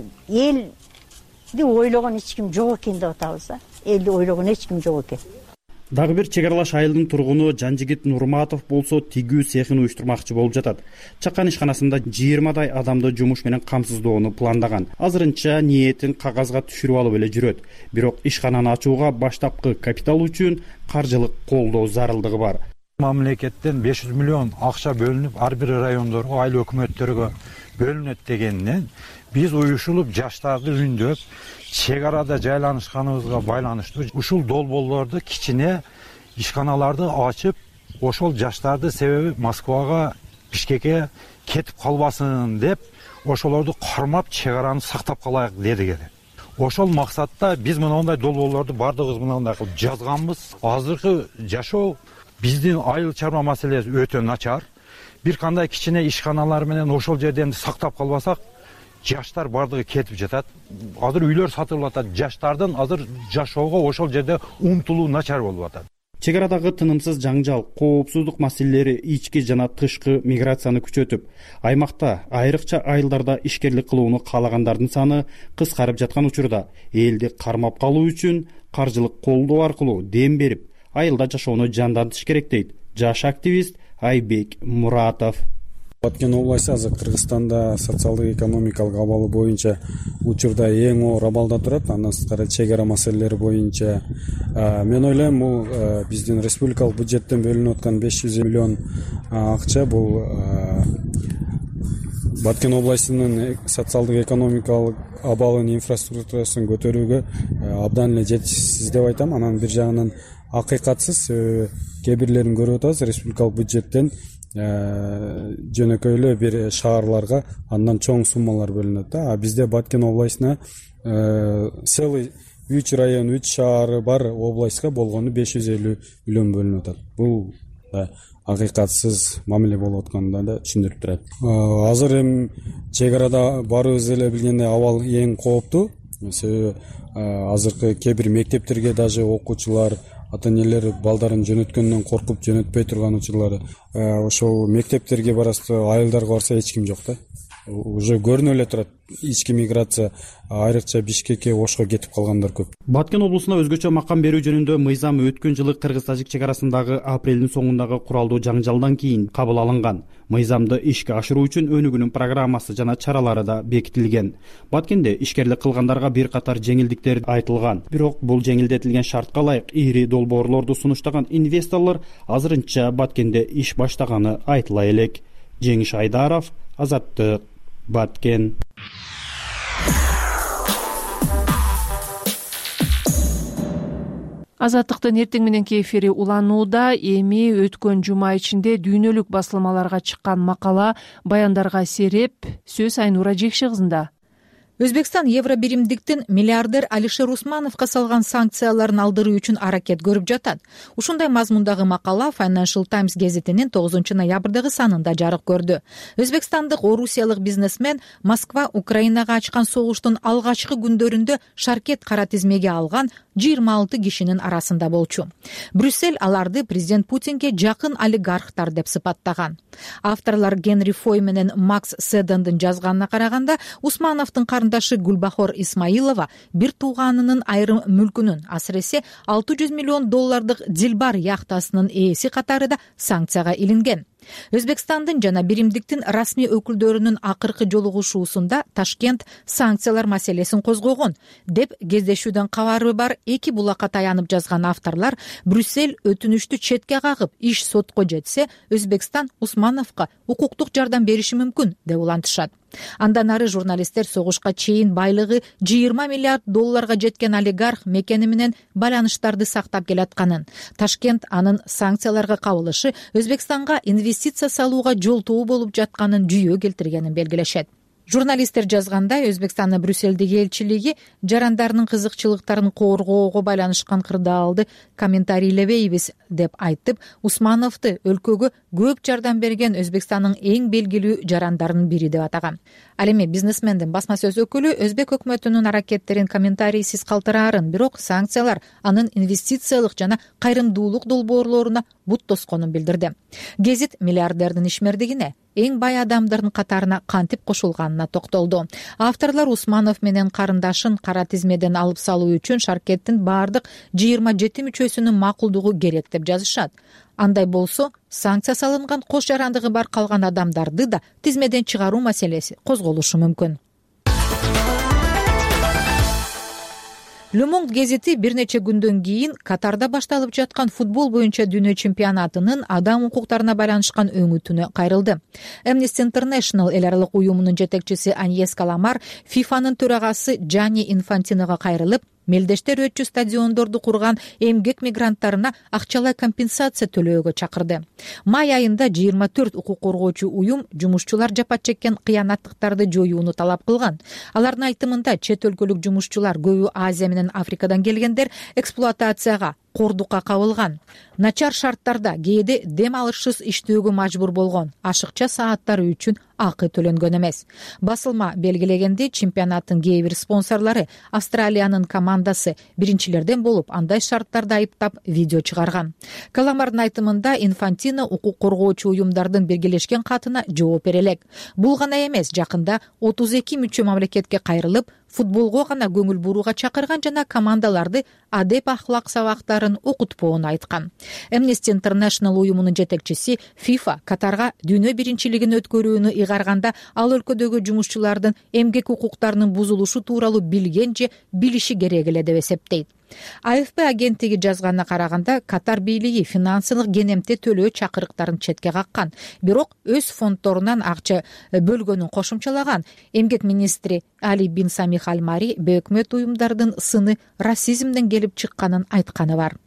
Speaker 4: элди ойлогон эч ким жок экен деп атабыз да. Элди ойлогон эч ким жок экен.
Speaker 10: Дагы бир чек аралаш айылдын тургуну Жанжигит Нурматов болсо тигүү цехин уюштурмакчы болуп жатат. Чакан ишканасында 20дай адамды жумуш менен камсыздоону пландаган. Азырынча ниетин кагазга түшүрүп алып эле жүрөт. Бирок ишкананы ачууга баштапкы капитал үчүн каржылык колдоо зарылдыгы бар.
Speaker 14: Мамлекеттен 500 миллион акча бөлүнүп, ар бир райондорго, айыл өкмөттөргө бөлүнөт дегенден биз уюшулуп жаштарды үндөп, чек арада жайланышканыбызга байланыштуу ушул долбоорлорду кичине ишканаларды ачып, ошол жаштарды себеби Москвага, Бишкекке кетип калбасын деп, ошолорду кармап чек араны сактап калайык дедик эле. Ошол максатта биз мындай долбоорлорду бардыгыбыз мындай кылып жазганбыз. Азыркы жашоо биздин айыл чарба маселеси өтө начар. Бир кандай кичине ишканалар менен ошол жерден сактап калбасак, жаштар бардыгы кетип жатат. Азыр үйлөр сатылып атат. Жаштардын азыр жашоого ошол жерде умтулуу начар болуп атат.
Speaker 10: Чек арадагы тынымсыз жаңжал, коопсуздук маселелери ички жана тышкы миграцияны күчөтүп, аймакта айрыкча айылдарда ишкерлик кылууну каалагандардын саны кыскарып жаткан учурда элди кармап калуу үчүн каржылык колдоо аркылуу дем берип, айылда жашоону жандантыш керек дейт жаш активист Айбек Муратов. Баткен областы азыр Кыргызстанда социалдык экономикалык абалы боюнча учурда эң оор абалда турат. Андан сырткары чек ара маселелери боюнча мен ойлойм бул биздин республикалык бюджеттен бөлүнүп аткан 500 миллион акча бул Баткен областынын социалдык экономикалык абалын инфраструктурасын көтөрүүгө абдан эле жетишсиз деп айтам. Анан бир жагынан акыйкатсыз кээ бирлерин көрүп атабыз, республикалык бюджеттен жөнөкөй эле бир шаарларга андан чоң суммалар бөлүнөт да. А бизде Баткен областына целый 3 район, 3 шаары бар областка болгону 550 миллион бөлүнүп атат. Бул акыйкатсыз мамиле болуп атканын да түшүндүрүп турат. Азыр эми чек арада барыбыз эле билгендей абал эң кооптуу. Себеби азыркы кээ бир мектептерге даже окуучулар, ата энелер балдарын жөнөткөндөн коркуп жөнөтпөй турган учурлар. Ошол мектептерге барасыз, айылдарга барса эч ким жок да. Уже көрүнүп эле турат. Ички миграция, айрыкча Бишкекке, Ошко кетип калгандар көп. Баткен облусуна өзгөчө макам берүү жөнүндө мыйзам өткөн жылы кыргыз-тажик чек арасындагы апрелдин соңундагы куралдуу жаңжалдан кийин кабыл алынган. Мыйзамды ишке ашыруу үчүн өнүгүүнүн программасы жана чаралары да бекитилген. Баткенде ишкерлик кылгандарга бир катар жеңилдиктер айтылган. Бирок бул жеңилдетилген шартка ылайык ири долбоорлорду сунуштаган инвесторлор азырынча Баткенде иш баштаганы айтыла элек. Жеңиш Айдаров, Азаттык, Баткен.
Speaker 2: Азаттыктын эртең мененки эфири уланууда. Эми өткөн жума ичинде дүйнөлүк басылмаларга чыккан макала баяндарга сереп. Сөз Айнура Жекши кызында.
Speaker 15: Өзбекстан евробиримдиктин миллиардер Алишер Усмановго салган санкцияларын алдыруу үчүн аракет көрүп жатат. Ушундай мазмундагы макала Financial Times гезитинин 9 ноябрдагы санында жарык көрдү. Өзбекстандык орусиялык бизнесмен Москва Украинага ачкан согуштун алгачкы күндөрүндө шаркет кара тизмеге алган 26 кишинин арасында болчу. Брюссель аларды президент Путинге жакын олигархтар деп сыпаттаган. Авторлор Генри Фой менен Макс Седандын жазганына караганда, Усмановдун карындашы Гүлбахор Исмаилова бир тууганынын айрым мүлкүнүн, асыресе $600 миллион Дилбар яхтасынын ээси катарында санкцияга илинген. Өзбекстандын жана биримдиктин расмий өкүлдөрүнүн акыркы жолугушуусунда Ташкент санкциялар маселесин козгогон деп кездешүүдөн кабары бар эки булакка таянып жазган авторлор Брюссель өтүнүштү четке кагып иш сотко жетсе, Өзбекстан Усмановго укуктук жардам бериши мүмкүн деп улантышат. Андан ары журналисттер согушка чейин байлыгы $20 миллиард жеткен олигарх мекени менен байланыштарды сактап келатканын, Ташкент анын санкцияларга кабылышы Өзбекстанга инвестиция салууга жолтоо болуп жатканын жүйө келтиргенин белгилешет. Журналисттер жазгандай, Өзбекстандын Брюссельдеги элчилиги жарандарынын кызыкчылыктарын коргоого байланышкан кырдаалды комментарийлебейбиз деп айтып, Усмановду өлкөгө көп жардам берген Өзбекстандын эң белгилүү жарандарынын бири деп атаган. Ал эми бизнесмендин басма сөз өкүлү Өзбек өкмөтүнүн аракеттерин комментарийсиз калтыраарын, бирок санкциялар анын инвестициялык жана кайрымдуулук долбоорлоруна бут тосконун билдирди. Гезит миллиардердин ишмердигине, эң бай адамдардын катарына кантип кошулганына токтолду. Авторлор Усманов менен карындашын кара тизмеден алып салуу үчүн шаркеттин бардык 27 мүчөсүнүн макулдугу керек деп жазышат. Андай болсо, санкция салынган кош жарандыгы бар калган адамдарды да тизмеден чыгаруу маселеси козголушу мүмкүн. Le Monde гезити бир нече күндөн кийин Катарда башталып жаткан футбол боюнча дүйнө чемпионатынын адам укуктарына байланышкан өңүтүнө кайрылды. Amnesty International эл аралык уюмунун жетекчиси Аньес Каламар ФИФАнын төрагасы Джанни Инфантиного кайрылып, мелдештер өтчү стадиондорду курган эмгек мигранттарына акчалай компенсация төлөөгө чакырды. Май айында 24 укук коргоочу уюм жумушчулар жапат чеккен кыянаттыктарды жоюуну талап кылган. Алардын айтымында чет өлкөлүк жумушчулар, көбү Азия менен Африкадан келгендер, эксплуатацияга, кордукка кабылган. Начар шарттарда кээде дем алышсыз иштөөгө мажбур болгон, ашыкча сааттары үчүн акы төлөнгөн эмес. Басылма белгилегенде, чемпионаттын кээ бир спонсорлору Австралиянын командасы биринчилерден болуп, андай шарттарды айыптап видео чыгарган. Каламардын айтымында, Инфантино укук коргоочу уюмдардын биргелешкен катына жооп бере элек. Бул гана эмес, жакында 32 мүчө мамлекетке кайрылып, футболго гана көңүл бурууга чакырган жана командаларды адеп ахлак сабактары балдарын окутпоонун айткан. Amnesty International уюмунун жетекчиси FIFA Катарга дүйнө биринчилигин өткөрүүнү ыйгарганда ал өлкөдөгү жумушчулардын эмгек укуктарынын бузулушу тууралуу билген же билиши керек эле деп эсептейт. AFP агенттиги жазганына караганда Катар бийлиги финансылык кенемте төлөө чакырыктарын четке каккан, бирок өз фонддорунан акча бөлгөнүн кошумчалаган. Эмгек министри Али бин Самих Аль Мари бейөкмөт уюмдардын сыны расизмден келип чыкканын айтканы бар.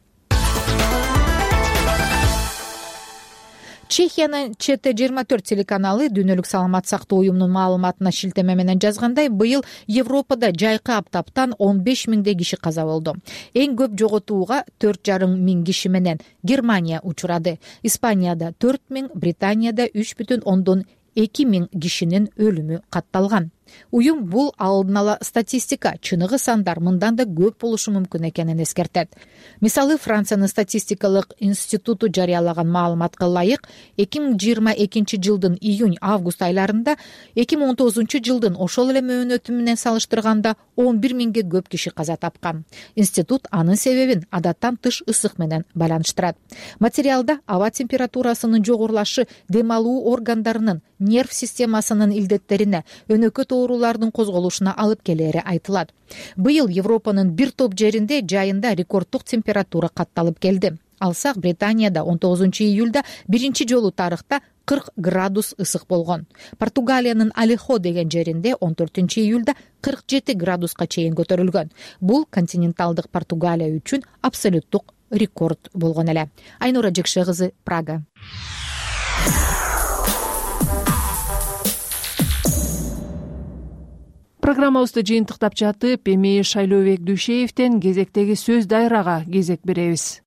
Speaker 15: Чехиянын ЧТ-24 телеканалы дүйнөлүк саламат сактоо уюмунун маалыматына шилтеме менен жазгандай, быйыл Европада жайкы аптаптан 15 миңдей киши каза болду. Эң көп жоготууга 4,5 миң киши менен Германия учурады. Испанияда 4 миң, Британияда 3,2 миң кишинин өлүмү катталган. Уюм бул алдын ала статистика, чыныгы сандар мындан да көп болушу мүмкүн экенин эскертет. Мисалы, Франциянын статистикалык институту жарыялаган маалыматка ылайык, 2022 жылдын июнь-август айларында 2019 жылдын ошол эле мөөнөтү менен салыштырганда 11 миңге көп киши каза тапкан. Институт анын себебин адаттан тыш ысык менен байланыштырат. Материалда аба температурасынын жогорулашы дем алуу органдарынын, нерв системасынын илдеттерине, өнөкөт оорулардын козголушуна алып келери айтылат. Быйыл Европанын бир топ жеринде жайында рекорддук температура катталып келди. Алсак, Британияда 19 июлда биринчи жолу тарыхта 40 градус ысык болгон. Португалиянын Алехо деген жеринде 14 июлда 47 градуска чейин көтөрүлгөн. Бул континенталдык Португалия үчүн абсолюттук рекорд болгон эле. Айнура Жекше кызы, Прага.
Speaker 2: Программабызды жыйынтыктап жатып, эми Шайлообек Дүйшеевден кезектеги сөз дайрага кезек беребиз.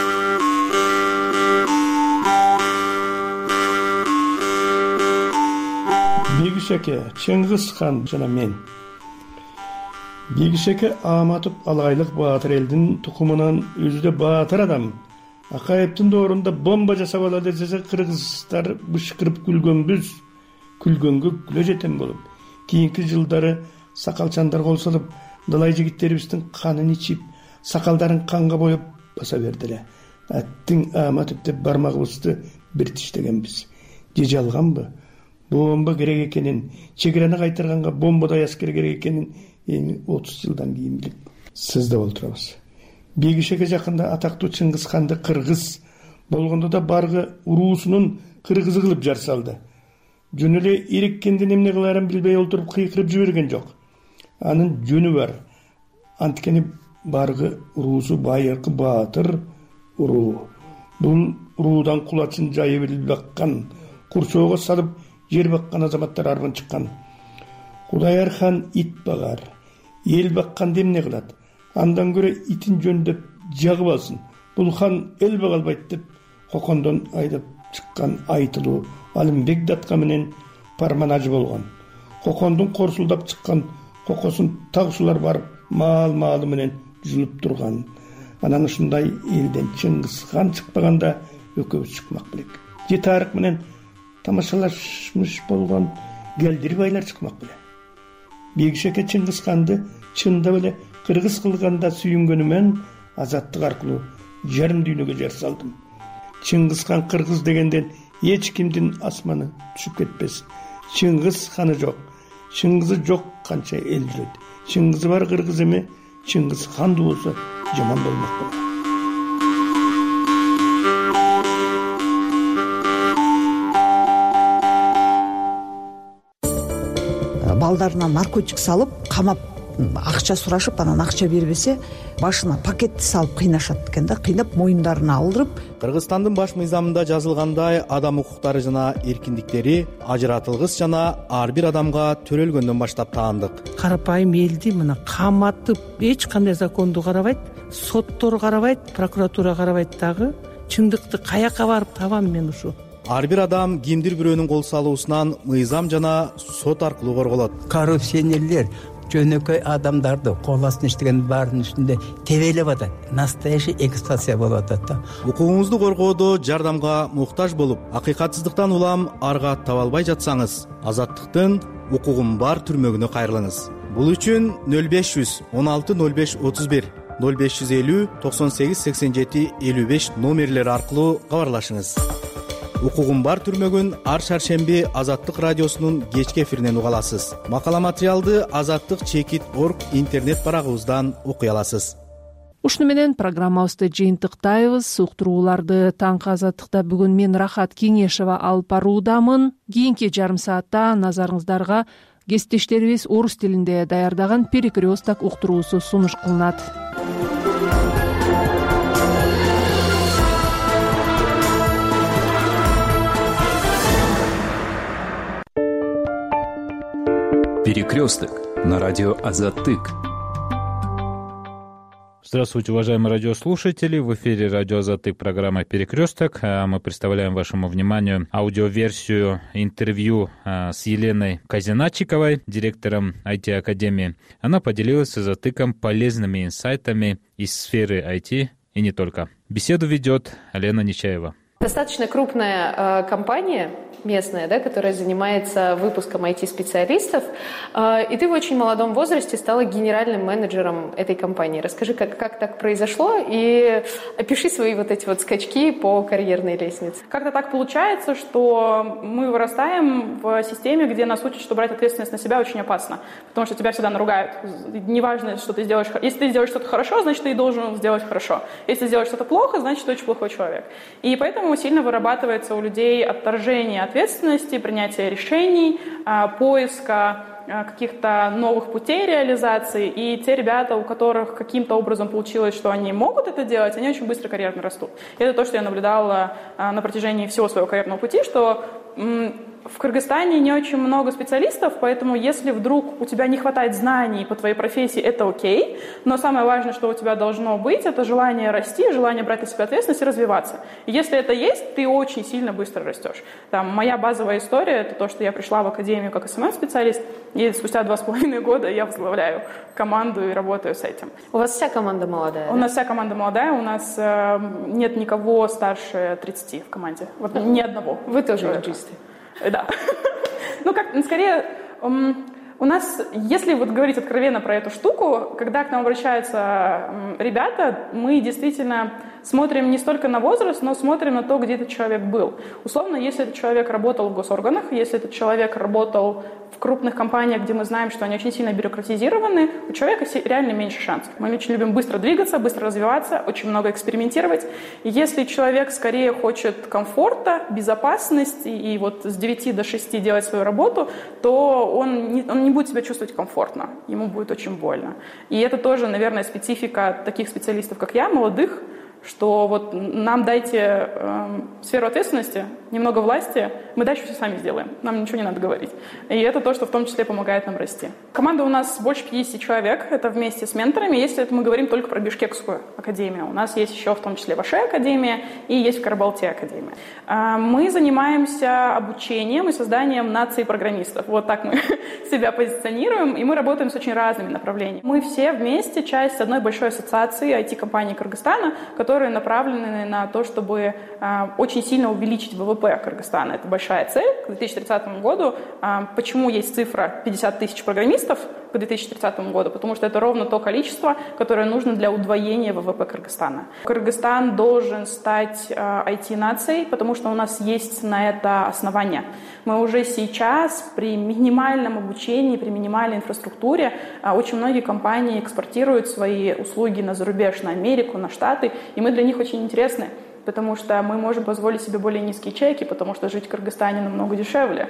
Speaker 16: Бегишеке, Чыңгыз хан жана мен. Бегишеке Аматов алайлык баатыр элдин тукумунан өзү да баатыр адам. Акаевдин доорунда бомба жасап алады десе, кыргыздар бышкырып күлгөнбүз, күлгөнгө күлө жетем болуп. Кийинки жылдары сакалчандар кол салып, далай жигиттерибиздин канын ичип, сакалдарын канга боеп баса бердиле. Аттың Аматов деп бармагыбызды бир тиштегенбиз. Же жалганбы? Бомба керек экенин, чегераны кайтарганга бомбадай аскер керек экенин 30 жылдан кийин билип сызда олтурабыз. Бегишеге жакында атактуу Чыңгыз ханды кыргыз болгондо да баргы уруусунун кыргызы кылып жар салды. Жөн эле ириккендин эмне кыларын билбей олтуруп кыйкырып жиберген жок. Анын жөнү бар. Анткени баргы уруусу байыркы баатыр уруу. Бул уруудан кулачын жайып эле баккан, курсоого салып жер баккан азаматтар арбын чыккан. Кудайар хан ит багар, эл бакканды эмне кылат? Андан көрө итин жөндөп жагып алсын. Бул хан эл бага албайт деп Кокондон айдап чыккан айтылуу Алымбек датка менен парманажы болгон. Кокондун корсулдап чыккан кокосун тагышулар барып маал-маалы менен жулуп турган. Анан ушундай элден Чыңгыз хан чыкпаганда экөөбүз чыкмак белек. Же тарых менен тамашалашмыш болгон келдир байлар чыкмак беле. Бегишеке Чыңгыз ханды чындап эле кыргыз кылганда сүйүнгөнүмөн азаттык аркылуу жарым дүйнөгө жар салдым. Чыңгыз хан кыргыз дегенден эч кимдин асманы түшүп кетпес. Чыңгыз ханы жок, Чыңгызы жок канча эл жүрөт. Чыңгызы бар кыргыз эме, Чыңгыз хан болсо жаман болмок болот.
Speaker 17: Балдарына наркотик салып, камап, акча сурашып, анан акча бербесе, башына пакетти салып кыйнашат экен да, кыйнап моюндарына алдырып.
Speaker 18: Кыргызстандын баш мыйзамында жазылгандай, адам укуктары жана эркиндиктери ажыратылгыс жана ар бир адамга төрөлгөндөн баштап таандык.
Speaker 19: Карапайым элди мына каматып, эч кандай законду карабайт, соттор карабайт, прокуратура карабайт дагы. Чындыкты каяка барып табам мен ушу?
Speaker 18: Ар бир адам кимдир бирөөнүн кол салуусунан мыйзам жана сот аркылуу корголот.
Speaker 20: Коррупционерлер жөнөкөй адамдарды кол астына иштеген баардын үстүндө тебелеп атат. Настоящий эксплуатация болуп атат да.
Speaker 18: Укугуңузду коргоодо жардамга муктаж болуп, акыйкатсыздыктан улам арга таба албай жатсаңыз, Азаттыктын укугум бар түрмөгүнө кайрылыңыз. Бул үчүн 0516 05 31 0550 98 87 55 номерлери аркылуу кабарлашыңыз. Укугум бар түрмөгүн ар шаршемби Азаттык радиосунун кечки эфиринен уга аласыз. Макала материалды azаттык.org интернет барагыбыздан окуй аласыз.
Speaker 2: Ушуну менен программабызды жыйынтыктайбыз. Уктурууларды таңкы Азаттыкта бүгүн мен Рахат Кеңешова алып баруудамын. Кийинки жарым саатта назарыңыздарга кесиптештерибиз орус тилинде даярдаган перекресток уктуруусу сунуш кылынат.
Speaker 21: Перекресток на радио Азаттык.
Speaker 22: Здравствуйте, уважаемые радиослушатели. В эфире радио Азаттык, программа «Перекресток». Мы представляем вашему вниманию аудиоверсию интервью с Еленой Казиначиковой, директором IT-академии. Она поделилась с Азаттыком полезными инсайтами из сферы IT и не только. Беседу ведет Лена Нечаева.
Speaker 23: Достаточно крупная компания местная, да, которая занимается выпуском IT-специалистов, и ты в очень молодом возрасте стала генеральным менеджером этой компании. Расскажи, как так произошло, и опиши свои вот эти вот скачки по карьерной лестнице.
Speaker 24: Как-то так получается, что мы вырастаем в системе, где нас учат, что брать ответственность на себя очень опасно, потому что тебя всегда наругают. Неважно, что ты сделаешь. Если ты сделаешь что-то хорошо, значит, ты должен сделать хорошо. Если ты сделаешь что-то плохо, значит, ты очень плохой человек. И поэтому сильно вырабатывается у людей отторжение ответственности, принятие решений, поиска каких-то новых путей реализации. И те ребята, у которых каким-то образом получилось, что они могут это делать, они очень быстро карьерно растут. И это то, что я наблюдала на протяжении всего своего карьерного пути, что в Кыргызстане не очень много специалистов, поэтому если вдруг у тебя не хватает знаний по твоей профессии, это окей, но самое важное, что у тебя должно быть, это желание расти, желание брать на себя ответственность и развиваться. И если это есть, ты очень сильно быстро растешь. Там, моя базовая история, это то, что я пришла в академию как СММ-специалист, и спустя 2,5 года я возглавляю команду и работаю с этим.
Speaker 23: У вас вся команда молодая?
Speaker 24: У нас вся команда молодая, у нас нет никого старше 30 в команде, вот ни одного.
Speaker 23: Вы тоже юристы?
Speaker 24: Да. Ну, как, скорее, у нас, если вот говорить откровенно про эту штуку, когда к нам обращаются ребята, мы действительно смотрим не столько на возраст, но смотрим на то, где этот человек был. Условно, если этот человек работал в госорганах, если этот человек работал в крупных компаниях, где мы знаем, что они очень сильно бюрократизированы, у человека реально меньше шансов. Мы очень любим быстро двигаться, быстро развиваться, очень много экспериментировать. И если человек скорее хочет комфорта, безопасности и вот с 9 до 6 делать свою работу, то он не будет себя чувствовать комфортно, ему будет очень больно. И это тоже, наверное, специфика таких специалистов, как я, молодых, что вот нам дайте сферу ответственности, немного власти, мы дальше все сами сделаем, нам ничего не надо говорить. И это то, что в том числе помогает нам расти. Команда у нас больше 50 человек, это вместе с менторами, если это мы говорим только про Бишкекскую академию. У нас есть еще в том числе Ваша академия и есть в Карабалте академия. Мы занимаемся обучением и созданием нации программистов. Вот так мы себя позиционируем, и мы работаем с очень разными направлениями. Мы все вместе часть одной большой ассоциации IT-компаний Кыргызстана, которые направлены на то, чтобы очень сильно увеличить ВВП Кыргызстана. Это большая цель к 2030 году. Почему есть цифра 50 тысяч программистов к 2030 году? Потому что это ровно то количество, которое нужно для удвоения ВВП Кыргызстана. Кыргызстан должен стать IT-нацией, потому что у нас есть на это основания. Мы уже сейчас при минимальном обучении, при минимальной инфраструктуре очень многие компании экспортируют свои услуги на зарубеж, на Америку, на Штаты, и мы для них очень интересны, потому что мы можем позволить себе более низкие чеки, потому что жить в Кыргызстане намного дешевле.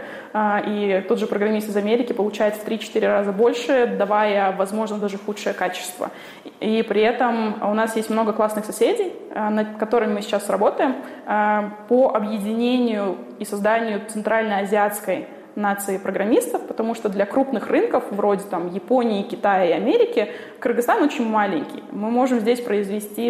Speaker 24: И тот же программист из Америки получает в 3-4 раза больше, давая, возможно, даже худшее качество. И при этом у нас есть много классных соседей, над которыми мы сейчас работаем, по объединению и созданию центральноазиатской нации программистов, потому что для крупных рынков, вроде там Японии, Китая и Америки, Кыргызстан очень маленький. Мы можем здесь произвести,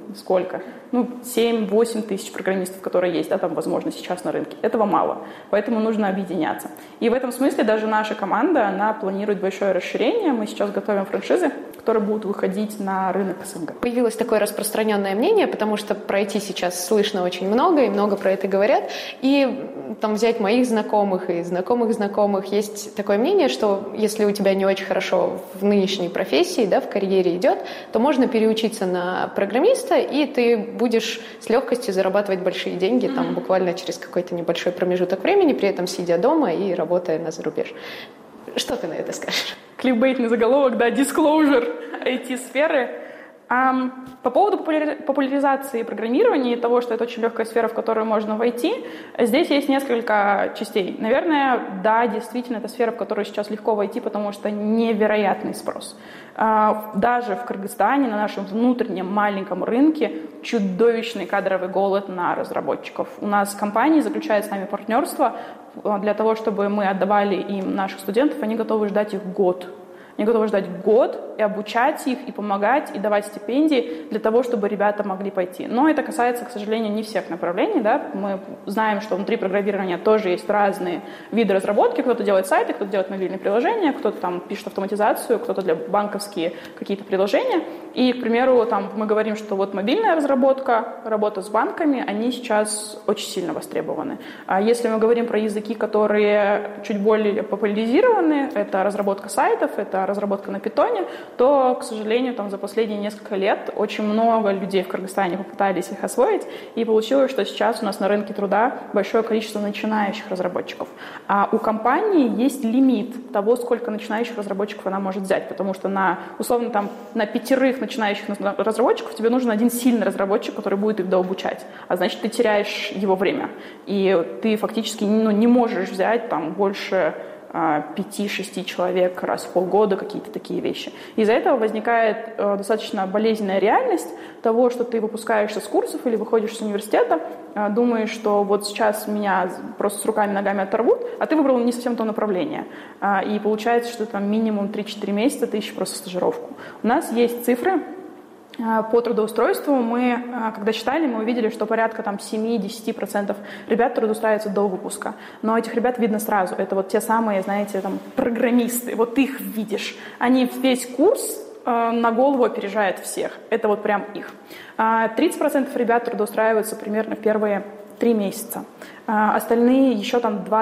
Speaker 24: 7-8 тысяч программистов, которые есть, там, возможно, сейчас на рынке. Этого мало, поэтому нужно объединяться. И в этом смысле даже наша команда, она планирует большое расширение. Мы сейчас готовим франшизы, которые будут выходить на рынок СНГ.
Speaker 23: Появилось такое распространенное мнение, потому что про IT сейчас слышно очень много, и много про это говорят. И там взять моих знакомых и знакомых есть такое мнение, что если у тебя не очень хорошо в нынешней профессии, да, в карьере идет, то можно переучиться на программиста, и ты будешь с легкостью зарабатывать большие деньги, там, буквально через какой-то небольшой промежуток времени, при этом сидя дома и работая на зарубеж. Что ты на это скажешь?
Speaker 24: Кликбейтный заголовок, да, disclosure IT-сферы. По поводу популяризации программирования и того, что это очень легкая сфера, в которую можно войти, здесь есть несколько частей. Наверное, да, действительно, это сфера, в которую сейчас легко войти, потому что невероятный спрос. Даже в Кыргызстане, на нашем внутреннем маленьком рынке, чудовищный кадровый голод на разработчиков. У нас компании заключают с нами партнерство для того, чтобы мы отдавали им наших студентов, они готовы ждать их год. Они готовы ждать год и обучать их, и помогать, и давать стипендии для того, чтобы ребята могли пойти. Но это касается, к сожалению, не всех направлений. Да? Мы знаем, что внутри программирования тоже есть разные виды разработки. Кто-то делает сайты, кто-то делает мобильные приложения, кто-то там пишет автоматизацию, кто-то для банковские какие-то приложения. И, к примеру, там мы говорим, что вот мобильная разработка, работа с банками, они сейчас очень сильно востребованы. А если мы говорим про языки, которые чуть более популяризированы, это разработка сайтов, это разработка на питоне, то, к сожалению, там за последние несколько лет очень много людей в Кыргызстане попытались их освоить, и получилось, что сейчас у нас на рынке труда большое количество начинающих разработчиков. А у компании есть лимит того, сколько начинающих разработчиков она может взять, потому что условно на 5 начинающих разработчиков тебе нужен один сильный разработчик, который будет их дообучать, а значит, ты теряешь его время, и ты фактически не можешь взять там больше 5-6 человек раз в полгода, какие-то такие вещи. Из-за этого возникает достаточно болезненная реальность того, что ты выпускаешься с курсов или выходишь с университета, думаешь, что вот сейчас меня просто с руками и ногами оторвут, а ты выбрал не совсем то направление. И получается, что там минимум 3-4 месяца ты ищешь просто стажировку. У нас есть цифры по трудоустройству. Мы, когда считали, мы увидели, что порядка 7-10% ребят трудоустраиваются до выпуска. Но этих ребят видно сразу. Это вот те самые, знаете, программисты. Вот их видишь. Они весь курс на голову опережают всех. Это вот прям их. 30% ребят трудоустраиваются примерно в первые 3 месяца. Остальные еще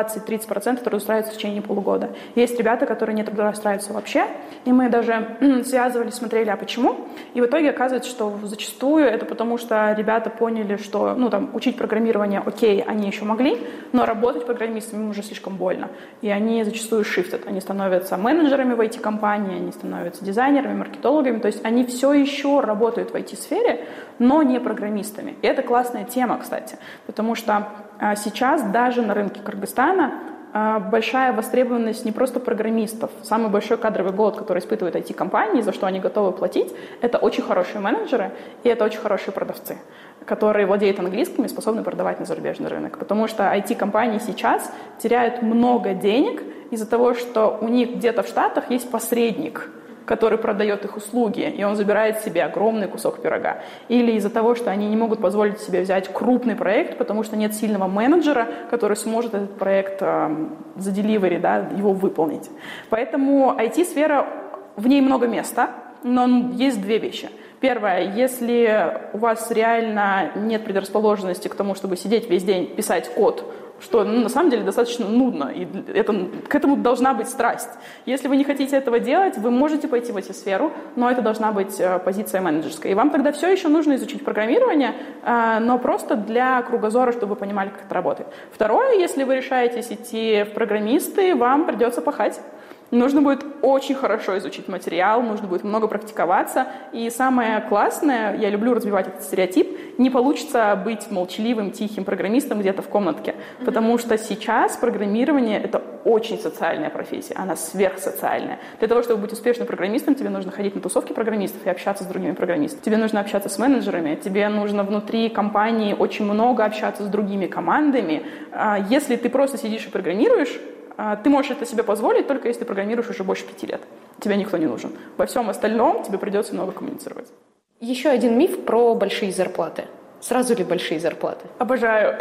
Speaker 24: 20-30% трудоустраиваются в течение полугода. Есть ребята, которые не трудоустраиваются вообще, и мы даже связывались, смотрели, а почему. И в итоге оказывается, что зачастую это потому, что ребята поняли, что учить программирование окей, они еще могли, но работать программистами им уже слишком больно. И они зачастую шифтят. Они становятся менеджерами в IT-компании, они становятся дизайнерами, маркетологами. То есть они все еще работают в IT-сфере, но не программистами. И это классная тема, кстати, потому что сейчас даже на рынке Кыргызстана большая востребованность не просто программистов. Самый большой кадровый голод, который испытывают IT-компании, за что они готовы платить, это очень хорошие менеджеры и это очень хорошие продавцы, которые владеют английским и способны продавать на зарубежный рынок. Потому что IT-компании сейчас теряют много денег из-за того, что у них где-то в Штатах есть посредник, который продает их услуги, и он забирает себе огромный кусок пирога. Или из-за того, что они не могут позволить себе взять крупный проект, потому что нет сильного менеджера, который сможет этот проект за delivery, его выполнить. Поэтому IT-сфера, в ней много места, но есть 2 вещи. Первое, если у вас реально нет предрасположенности к тому, чтобы сидеть весь день, писать код, что на самом деле достаточно нудно, и к этому должна быть страсть. Если вы не хотите этого делать, вы можете пойти в IT-сферу, но это должна быть позиция менеджерская. И вам тогда все еще нужно изучить программирование, но просто для кругозора, чтобы вы понимали, как это работает. Второе, если вы решаетесь идти в программисты, вам придется пахать. Нужно будет очень хорошо изучить материал, нужно будет много практиковаться. И самое классное, я люблю развивать этот стереотип, не получится быть молчаливым, тихим программистом где-то в комнатке. Потому что сейчас программирование — это очень социальная профессия, она сверхсоциальная. Для того, чтобы быть успешным программистом, тебе нужно ходить на тусовки программистов и общаться с другими программистами. Тебе нужно общаться с менеджерами, тебе нужно внутри компании очень много общаться с другими командами. Если ты просто сидишь и программируешь, ты можешь это себе позволить, только если ты программируешь уже больше 5 лет. Тебе никто не нужен. Во всем остальном тебе придется много коммуницировать.
Speaker 23: Еще один миф про большие зарплаты. Сразу ли большие зарплаты?
Speaker 24: Обожаю.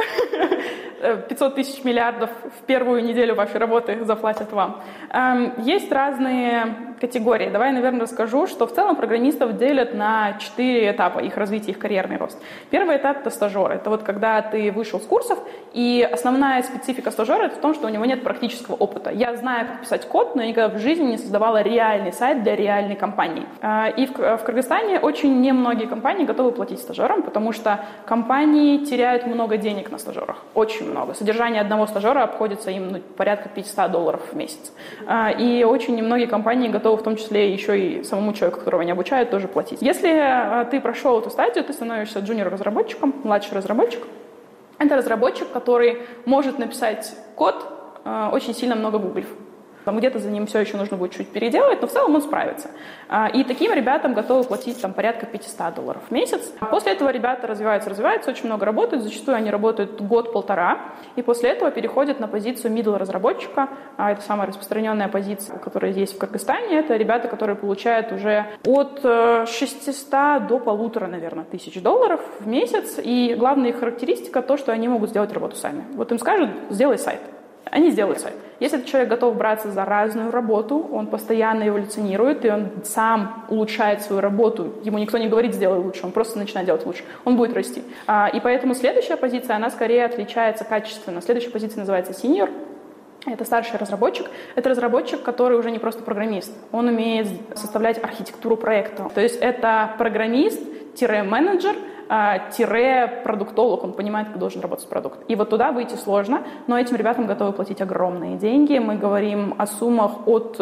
Speaker 24: 500 тысяч миллиардов в первую неделю вашей работы заплатят вам. Есть разные категории. Давай, наверное, расскажу, что в целом программистов делят на 4 этапа их развития, их карьерный рост. Первый этап – это стажер. Это вот когда ты вышел с курсов, и основная специфика стажера – это в том, что у него нет практического опыта. Я знаю, как писать код, но никогда в жизни не создавала реальный сайт для реальной компании. И в Кыргызстане очень немногие компании готовы платить стажерам, потому что компании теряют много денег на стажерах. Очень много. Содержание одного стажера обходится им порядка $500 в месяц. И очень немногие компании готовы в том числе еще и самому человеку, которого они обучают, тоже платить. Если ты прошел эту стадию, ты становишься джуниор-разработчиком, младший разработчик. Это разработчик, который может написать код, очень сильно много гуглив. Там где-то за ним все еще нужно будет чуть переделать, но в целом он справится. И таким ребятам готовы платить там порядка $500 в месяц. После этого ребята развиваются, очень много работают. Зачастую они работают год-полтора. И после этого переходят на позицию middle разработчика. Это самая распространенная позиция, которая есть в Кыргызстане. Это ребята, которые получают уже от 600 до $1500, наверное, $1000 в месяц. И главная их характеристика то, что они могут сделать работу сами. Вот им скажут, сделай сайт. Они сделают сайт. Если этот человек готов браться за разную работу, он постоянно эволюционирует, и он сам улучшает свою работу, ему никто не говорит «сделай лучше», он просто начинает делать лучше, он будет расти. И поэтому следующая позиция, она скорее отличается качественно. Следующая позиция называется senior. Это старший разработчик. Это разработчик, который уже не просто программист. Он умеет составлять архитектуру проекта. То есть это программист-менеджер, продуктолог, он понимает, как должен работать продукт. И вот туда выйти сложно, но этим ребятам готовы платить огромные деньги. Мы говорим о суммах от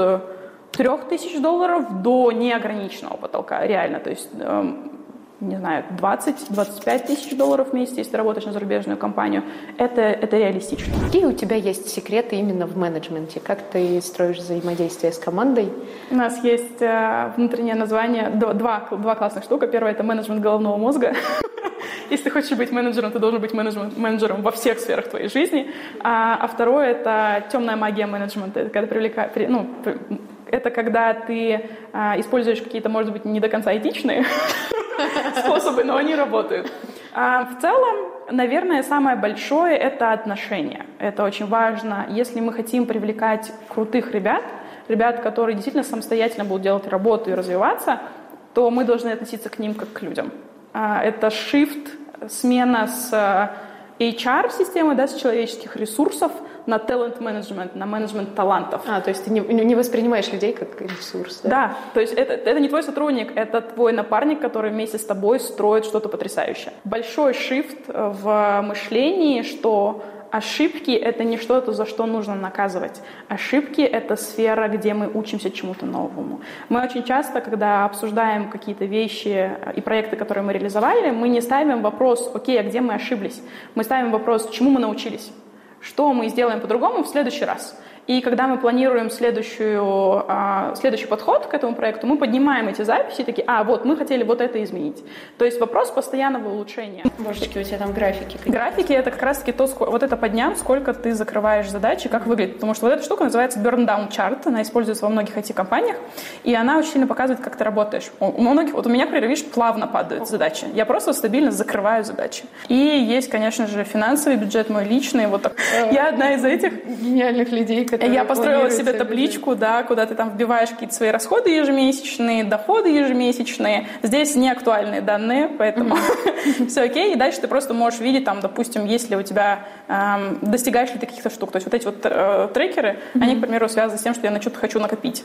Speaker 24: $3000 до неограниченного потолка, реально. То есть, не знаю, $20-25 тысяч в месяц, если ты работаешь на зарубежную компанию. Это реалистично.
Speaker 23: Какие у тебя есть секреты именно в менеджменте? Как ты строишь взаимодействие с командой?
Speaker 24: У нас есть внутреннее название, два классных штука. Первое – это менеджмент головного мозга. Если ты хочешь быть менеджером, ты должен быть менеджером во всех сферах твоей жизни. А второе – это темная магия менеджмента. Это когда ты используешь какие-то, может быть, не до конца этичные способы, но они работают. В целом, наверное, самое большое – это отношения. Это очень важно. Если мы хотим привлекать крутых ребят, которые действительно самостоятельно будут делать работу и развиваться, то мы должны относиться к ним как к людям. Это shift, смена с HR-системы, с человеческих ресурсов на talent-менеджмент, на менеджмент талантов.
Speaker 23: То есть ты не воспринимаешь людей как ресурс, да?
Speaker 24: Да, то есть это не твой сотрудник, это твой напарник, который вместе с тобой строит что-то потрясающее. Большой shift в мышлении, что ошибки – это не что-то, за что нужно наказывать. Ошибки – это сфера, где мы учимся чему-то новому. Мы очень часто, когда обсуждаем какие-то вещи и проекты, которые мы реализовали, мы не ставим вопрос «Окей, а где мы ошиблись?». Мы ставим вопрос «Чему мы научились?». Что мы сделаем по-другому в следующий раз? И когда мы планируем следующий подход к этому проекту, мы поднимаем эти записи и такие, вот мы хотели вот это изменить. То есть вопрос постоянного улучшения.
Speaker 23: Божечки, у тебя там графики.
Speaker 24: Графики — это как раз-таки вот это по дням, сколько ты закрываешь задачи, как выглядит. Потому что вот эта штука называется burn down chart, она используется во многих IT-компаниях, и она очень сильно показывает, как ты работаешь. У многих, вот у меня, например, видишь, плавно падают задачи. Я просто стабильно закрываю задачи. И есть, конечно же, финансовый бюджет мой личный. Вот так. Я одна из этих
Speaker 23: гениальных людей,
Speaker 24: я построила себе табличку, куда ты там вбиваешь какие-то свои расходы ежемесячные, доходы ежемесячные. Здесь не актуальные данные, поэтому все окей. И дальше ты просто можешь видеть, там, допустим, если у тебя достигаешь ли ты каких-то штук. То есть вот эти вот трекеры, они, к примеру, связаны с тем, что я на что-то хочу накопить.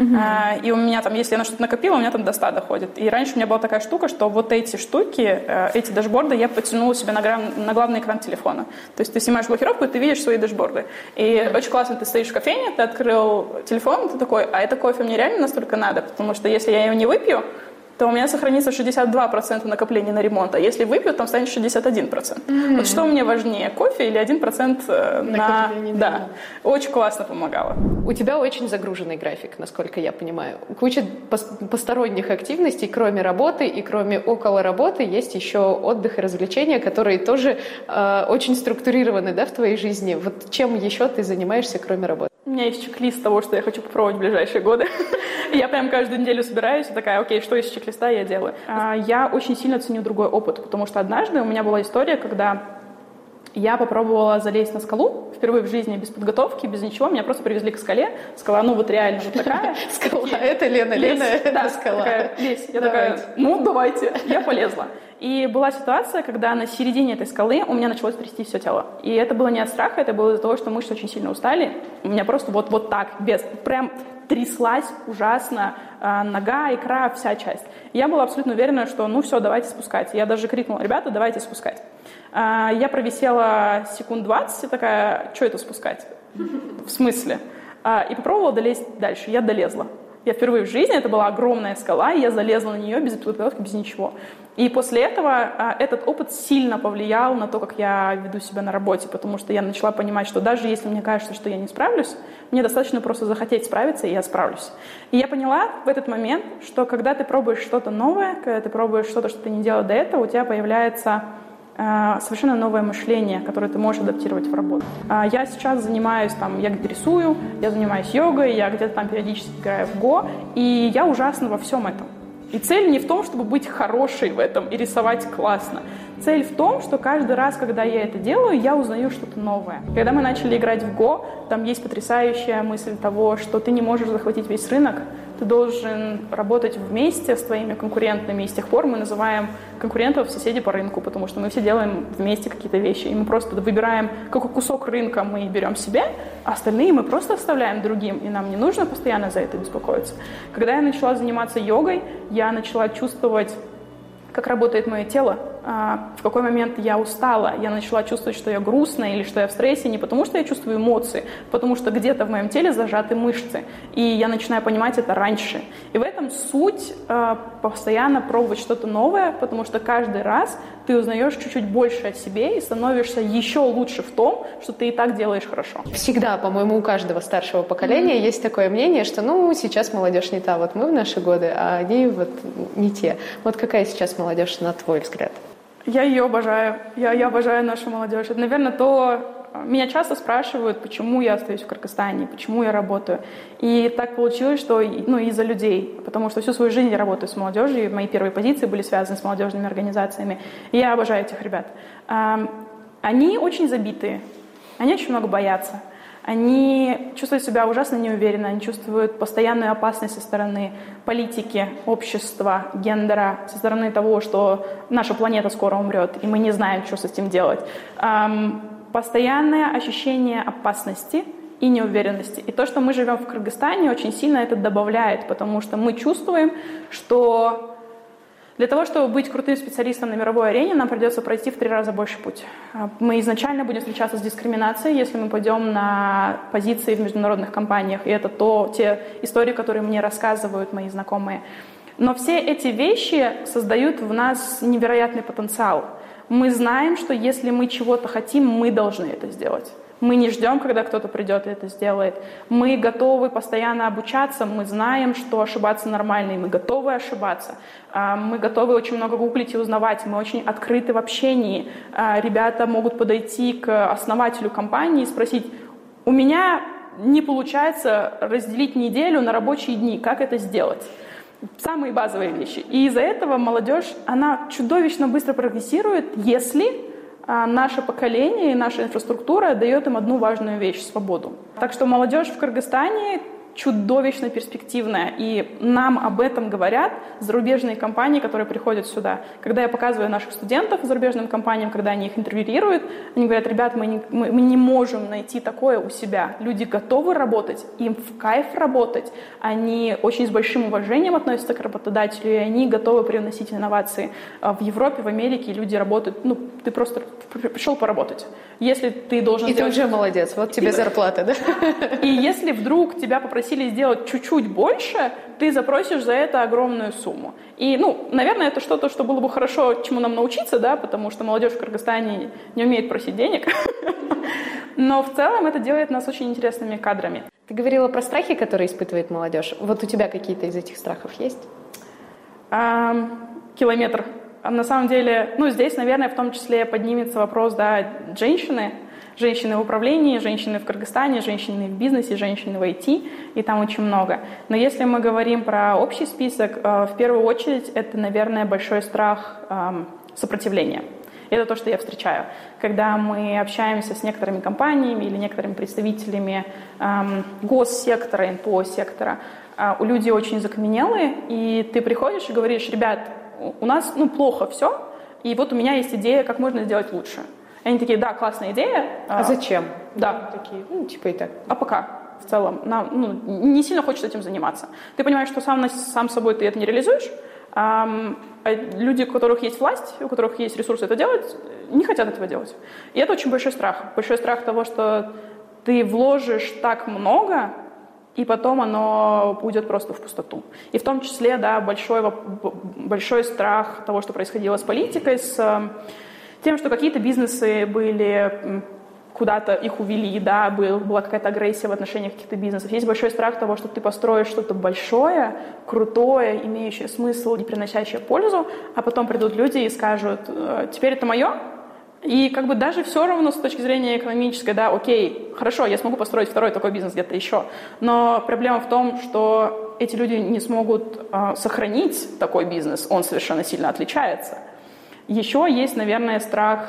Speaker 24: И у меня там, если я на что-то накопила, у меня там до 100 доходит. И раньше у меня была такая штука, что вот эти штуки, эти дашборды я подтянула себе на главный экран телефона. То есть ты снимаешь блокировку, и ты видишь свои дашборды. И очень классно, ты стоишь в кофейне, ты открыл телефон, ты такой, а это кофе мне реально настолько надо, потому что если я его не выпью, то у меня сохранится 62% накопления на ремонт, а если выпью, там станет 61%. Вот что мне важнее, кофе или 1% на... Да, очень классно помогало.
Speaker 23: У тебя очень загруженный график, насколько я понимаю. Куча посторонних активностей, кроме работы и кроме около работы, есть еще отдых и развлечения, которые тоже очень структурированы, да, в твоей жизни. Вот чем еще ты занимаешься, кроме работы?
Speaker 24: У меня есть чек-лист того, что я хочу попробовать в ближайшие годы. Я прям каждую неделю собираюсь и такая, окей, что из чек-листа я делаю. Я очень сильно ценю другой опыт, потому что однажды у меня была история, когда я попробовала залезть на скалу, впервые в жизни без подготовки, без ничего, меня просто привезли к скале, скала, ну вот реально вот такая.
Speaker 23: Скала, это Лена, это скала.
Speaker 24: Лезь, я такая, ну давайте, я полезла. И была ситуация, когда на середине этой скалы у меня началось трясти все тело. И это было не от страха, это было из-за того, что мышцы очень сильно устали. У меня просто вот так, прям тряслась ужасно нога, икра, вся часть. И я была абсолютно уверена, что ну все, давайте спускать. Я даже крикнула: ребята, давайте спускать. Я провисела секунд 20 и такая: что это спускать? В смысле? И попробовала долезть дальше. Я долезла. Я впервые в жизни, это была огромная скала, и я залезла на нее без подготовки, без ничего. И после этого этот опыт сильно повлиял на то, как я веду себя на работе, потому что я начала понимать, что даже если мне кажется, что я не справлюсь, мне достаточно просто захотеть справиться, и я справлюсь. И я поняла в этот момент, что когда ты пробуешь что-то новое, когда ты пробуешь что-то, что ты не делал до этого, у тебя появляется совершенно новое мышление, которое ты можешь адаптировать в работу. Я сейчас занимаюсь, я где-то рисую, я занимаюсь йогой, я где-то там периодически играю в го, и я ужасна во всем этом. И цель не в том, чтобы быть хорошей в этом и рисовать классно. Цель в том, что каждый раз, когда я это делаю, я узнаю что-то новое. Когда мы начали играть в го, там есть потрясающая мысль того, что ты не можешь захватить весь рынок, ты должен работать вместе с твоими конкурентами. И с тех пор мы называем конкурентов соседи по рынку, потому что мы все делаем вместе какие-то вещи. И мы просто выбираем, какой кусок рынка мы берем себе, а остальные мы просто оставляем другим. И нам не нужно постоянно за это беспокоиться. Когда я начала заниматься йогой, я начала чувствовать, как работает мое тело, в какой момент я устала, я начала чувствовать, что я грустная или что я в стрессе, не потому что я чувствую эмоции, потому что где-то в моем теле зажаты мышцы, и я начинаю понимать это раньше. И в этом суть постоянно пробовать что-то новое, потому что каждый раз ты узнаешь чуть-чуть больше о себе и становишься еще лучше в том, что ты и так делаешь хорошо.
Speaker 23: Всегда, по-моему, у каждого старшего поколения есть такое мнение, что сейчас молодежь не та, вот мы в наши годы, а они вот не те. Вот какая сейчас молодежь, на твой взгляд?
Speaker 24: Я ее обожаю. Я обожаю нашу молодежь. Это, наверное, Меня часто спрашивают, почему я остаюсь в Кыргызстане, почему я работаю. И так получилось, что из-за людей, потому что всю свою жизнь я работаю с молодежью, и мои первые позиции были связаны с молодежными организациями. И я обожаю этих ребят. Они очень забитые, они очень много боятся. Они чувствуют себя ужасно неуверенно, они чувствуют постоянную опасность со стороны политики, общества, гендера, со стороны того, что наша планета скоро умрет, и мы не знаем, что с этим делать. Постоянное ощущение опасности и неуверенности. И то, что мы живем в Кыргызстане, очень сильно это добавляет, потому что мы чувствуем, что для того, чтобы быть крутым специалистом на мировой арене, нам придется пройти в 3 раза больше путь. Мы изначально будем встречаться с дискриминацией, если мы пойдем на позиции в международных компаниях, и это те истории, которые мне рассказывают мои знакомые. Но все эти вещи создают в нас невероятный потенциал. Мы знаем, что если мы чего-то хотим, мы должны это сделать. Мы не ждем, когда кто-то придет и это сделает. Мы готовы постоянно обучаться, мы знаем, что ошибаться нормально, и мы готовы ошибаться. Мы готовы очень много гуглить и узнавать, мы очень открыты в общении. Ребята могут подойти к основателю компании и спросить: у меня не получается разделить неделю на рабочие дни, как это сделать? Самые базовые вещи. И из-за этого молодежь, она чудовищно быстро прогрессирует, если наше поколение и наша инфраструктура дает им одну важную вещь — свободу. Так что молодежь в Кыргызстане чудовищно перспективная, и нам об этом говорят зарубежные компании, которые приходят сюда. Когда я показываю наших студентов зарубежным компаниям, когда они их интервьюируют, они говорят: ребят, мы не можем найти такое у себя. Люди готовы работать, им в кайф работать, они очень с большим уважением относятся к работодателю, и они готовы привносить инновации. В Европе, в Америке люди работают, ты просто пришел поработать. Если ты должен
Speaker 23: сделать... ты уже молодец, вот тебе зарплата, да?
Speaker 24: И если вдруг тебя попросили сделать чуть-чуть больше, ты запросишь за это огромную сумму. И, наверное, это что-то, что было бы хорошо, чему нам научиться, да, потому что молодежь в Кыргызстане не умеет просить денег. Но в целом это делает нас очень интересными кадрами.
Speaker 23: Ты говорила про страхи, которые испытывает молодежь. Вот у тебя какие-то из этих страхов есть?
Speaker 24: Километр. На самом деле, здесь, наверное, в том числе поднимется вопрос, женщины в управлении, женщины в Кыргызстане, женщины в бизнесе, женщины в IT, и там очень много. Но если мы говорим про общий список, в первую очередь это, наверное, большой страх сопротивления. И это то, что я встречаю. Когда мы общаемся с некоторыми компаниями или некоторыми представителями госсектора, НПО-сектора, люди очень закаменелые, и ты приходишь и говоришь: ребят, у нас плохо все, и вот у меня есть идея, как можно сделать лучше. И они такие: да, классная идея.
Speaker 23: А зачем?
Speaker 24: Да.
Speaker 23: Такие, типа и так.
Speaker 24: А пока? В целом, нам не сильно хочется этим заниматься. Ты понимаешь, что сам собой ты это не реализуешь, а люди, у которых есть власть, у которых есть ресурсы это делать, не хотят этого делать. И это очень большой страх. Большой страх того, что ты вложишь так много, и потом оно уйдет просто в пустоту. И в том числе, да, большой страх того, что происходило с политикой, с тем, что какие-то бизнесы были... куда-то их увели, да, была какая-то агрессия в отношении каких-то бизнесов. Есть большой страх того, что ты построишь что-то большое, крутое, имеющее смысл и приносящее пользу, а потом придут люди и скажут: теперь это мое, и как бы даже все равно с точки зрения экономической, да, окей, хорошо, я смогу построить второй такой бизнес где-то еще, но проблема в том, что эти люди не смогут сохранить такой бизнес, он совершенно сильно отличается. Еще есть, наверное, страх...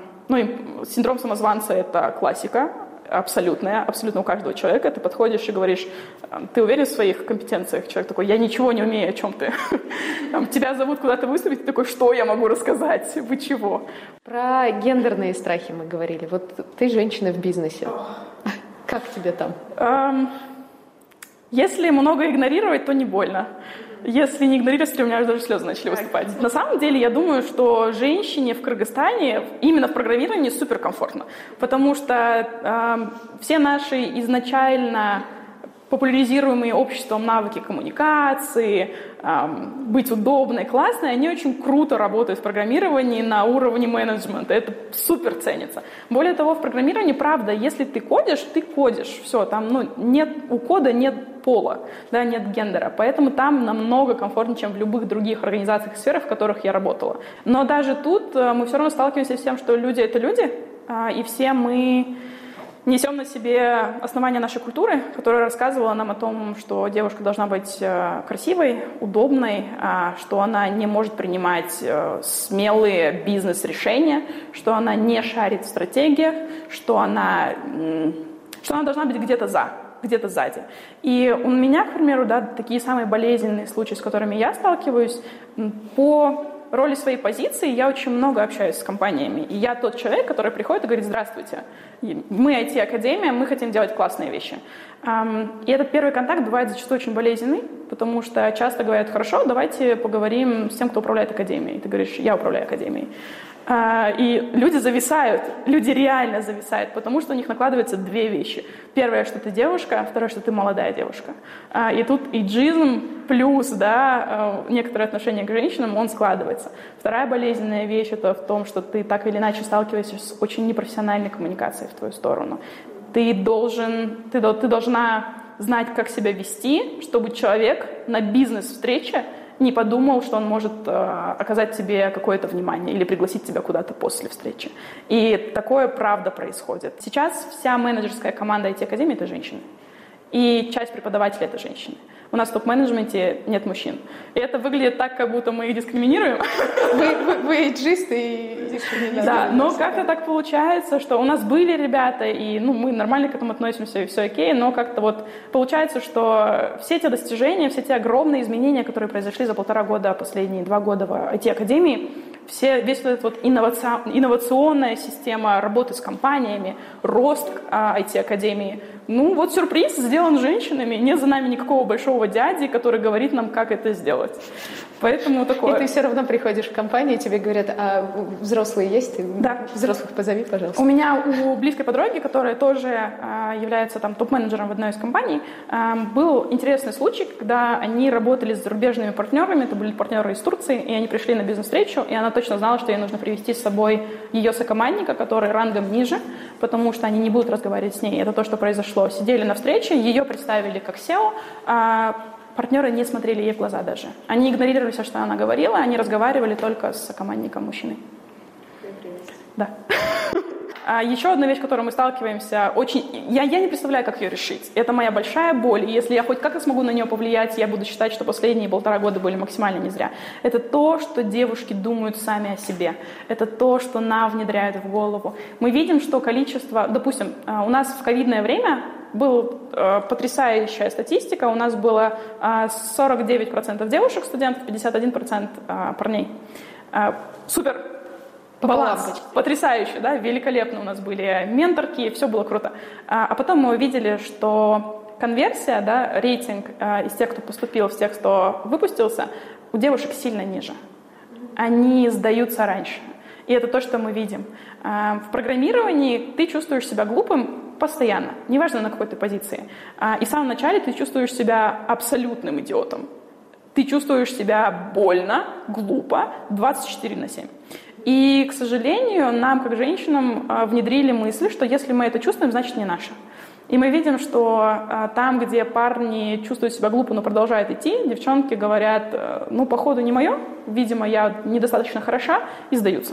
Speaker 24: синдром самозванца – это классика, абсолютная, абсолютно у каждого человека. Ты подходишь и говоришь: ты уверен в своих компетенциях? Человек такой: я ничего не умею, о чем ты? Тебя зовут куда-то выступить, ты такой: что я могу рассказать? Вы чего?
Speaker 23: Про гендерные страхи мы говорили. Вот ты женщина в бизнесе. Как тебе там?
Speaker 24: Если много игнорировать, то не больно. Если не игнорировать, у меня даже слезы начали выступать. На самом деле, я думаю, что женщине в Кыргызстане именно в программировании суперкомфортно, потому что все наши изначально популяризируемые обществом навыки коммуникации, быть удобной, классной, они очень круто работают в программировании на уровне менеджмента. Это супер ценится. Более того, в программировании, правда, если ты кодишь, ты кодишь. Все, там нет, у кода нет пола, да, нет гендера. Поэтому там намного комфортнее, чем в любых других организациях и сферах, в которых я работала. Но даже тут мы все равно сталкиваемся с тем, что люди — это люди, и все мы несем на себе основание нашей культуры, которая рассказывала нам о том, что девушка должна быть красивой, удобной, что она не может принимать смелые бизнес-решения, что она не шарит в стратегиях, что она должна быть где-то сзади. И у меня, к примеру, да, такие самые болезненные случаи, с которыми я сталкиваюсь, по роли своей позиции я очень много общаюсь с компаниями. И я тот человек, который приходит и говорит: здравствуйте, мы IT-академия, мы хотим делать классные вещи. И этот первый контакт бывает зачастую очень болезненный, потому что часто говорят: хорошо, давайте поговорим с тем, кто управляет академией. И ты говоришь: я управляю академией. И люди зависают, люди реально зависают, потому что у них накладываются две вещи. Первое, что ты девушка, второе, что ты молодая девушка. И тут иджизм плюс, да, некоторое отношение к женщинам, он складывается. Вторая болезненная вещь — это в том, что ты так или иначе сталкиваешься с очень непрофессиональной коммуникацией в твою сторону. Ты должна знать, как себя вести, чтобы человек на бизнес-встрече не подумал, что он может оказать тебе какое-то внимание или пригласить тебя куда-то после встречи. И такое правда происходит. Сейчас вся менеджерская команда IT-академии — это женщины. И часть преподавателей — это женщины. У нас в топ-менеджменте нет мужчин. И это выглядит так, как будто мы их дискриминируем.
Speaker 23: Вы эйджисты и дискриминируете.
Speaker 24: Да, но как-то так получается, что у нас были ребята, и мы нормально к этому относимся, и все окей, но как-то вот получается, что все эти достижения, все те огромные изменения, которые произошли за 1,5 года, последние 2 года в IT-академии, весь этот вот инновационная система работы с компаниями, рост IT-академии, вот сюрприз сделан женщинами, нет за нами никакого большого дяди, который говорит нам, как это сделать. Поэтому такое.
Speaker 23: И ты все равно приходишь в компанию, и тебе говорят: а взрослые есть?
Speaker 24: Да.
Speaker 23: Взрослых позови, пожалуйста.
Speaker 24: У меня у близкой подруги, которая тоже является там топ-менеджером в одной из компаний, был интересный случай, когда они работали с зарубежными партнерами, это были партнеры из Турции, и они пришли на бизнес-встречу, и она точно знала, что ей нужно привести с собой ее сокомандника, который рангом ниже, потому что они не будут разговаривать с ней. Это то, что произошло. Сидели на встрече, ее представили как SEO, партнеры не смотрели ей в глаза даже. Они игнорировали все, что она говорила, они разговаривали только с командником мужчиной. Да. Еще одна вещь, с которой мы сталкиваемся, я не представляю, как ее решить. Это моя большая боль. И если я хоть как-то смогу на нее повлиять, я буду считать, что последние 1,5 года были максимально не зря. Это то, что девушки думают сами о себе. Это то, что нам внедряют в голову. Мы видим, что количество... Допустим, у нас в ковидное время была потрясающая статистика. У нас было 49% девушек, студентов, 51% парней. Супер! Баланс. Потрясающе, да, великолепно у нас были менторки, все было круто. А потом мы увидели, что конверсия, да, рейтинг из тех, кто поступил, в тех, кто выпустился, у девушек сильно ниже. Они сдаются раньше. И это то, что мы видим. В программировании ты чувствуешь себя глупым постоянно, неважно на какой ты позиции. И в самом начале ты чувствуешь себя абсолютным идиотом. Ты чувствуешь себя больно, глупо, 24/7. И, к сожалению, нам, как женщинам, внедрили мысль, что если мы это чувствуем, значит не наше. И мы видим, что там, где парни чувствуют себя глупо, но продолжают идти, девчонки говорят, ну, походу, не мое, видимо, я недостаточно хороша, и сдаются.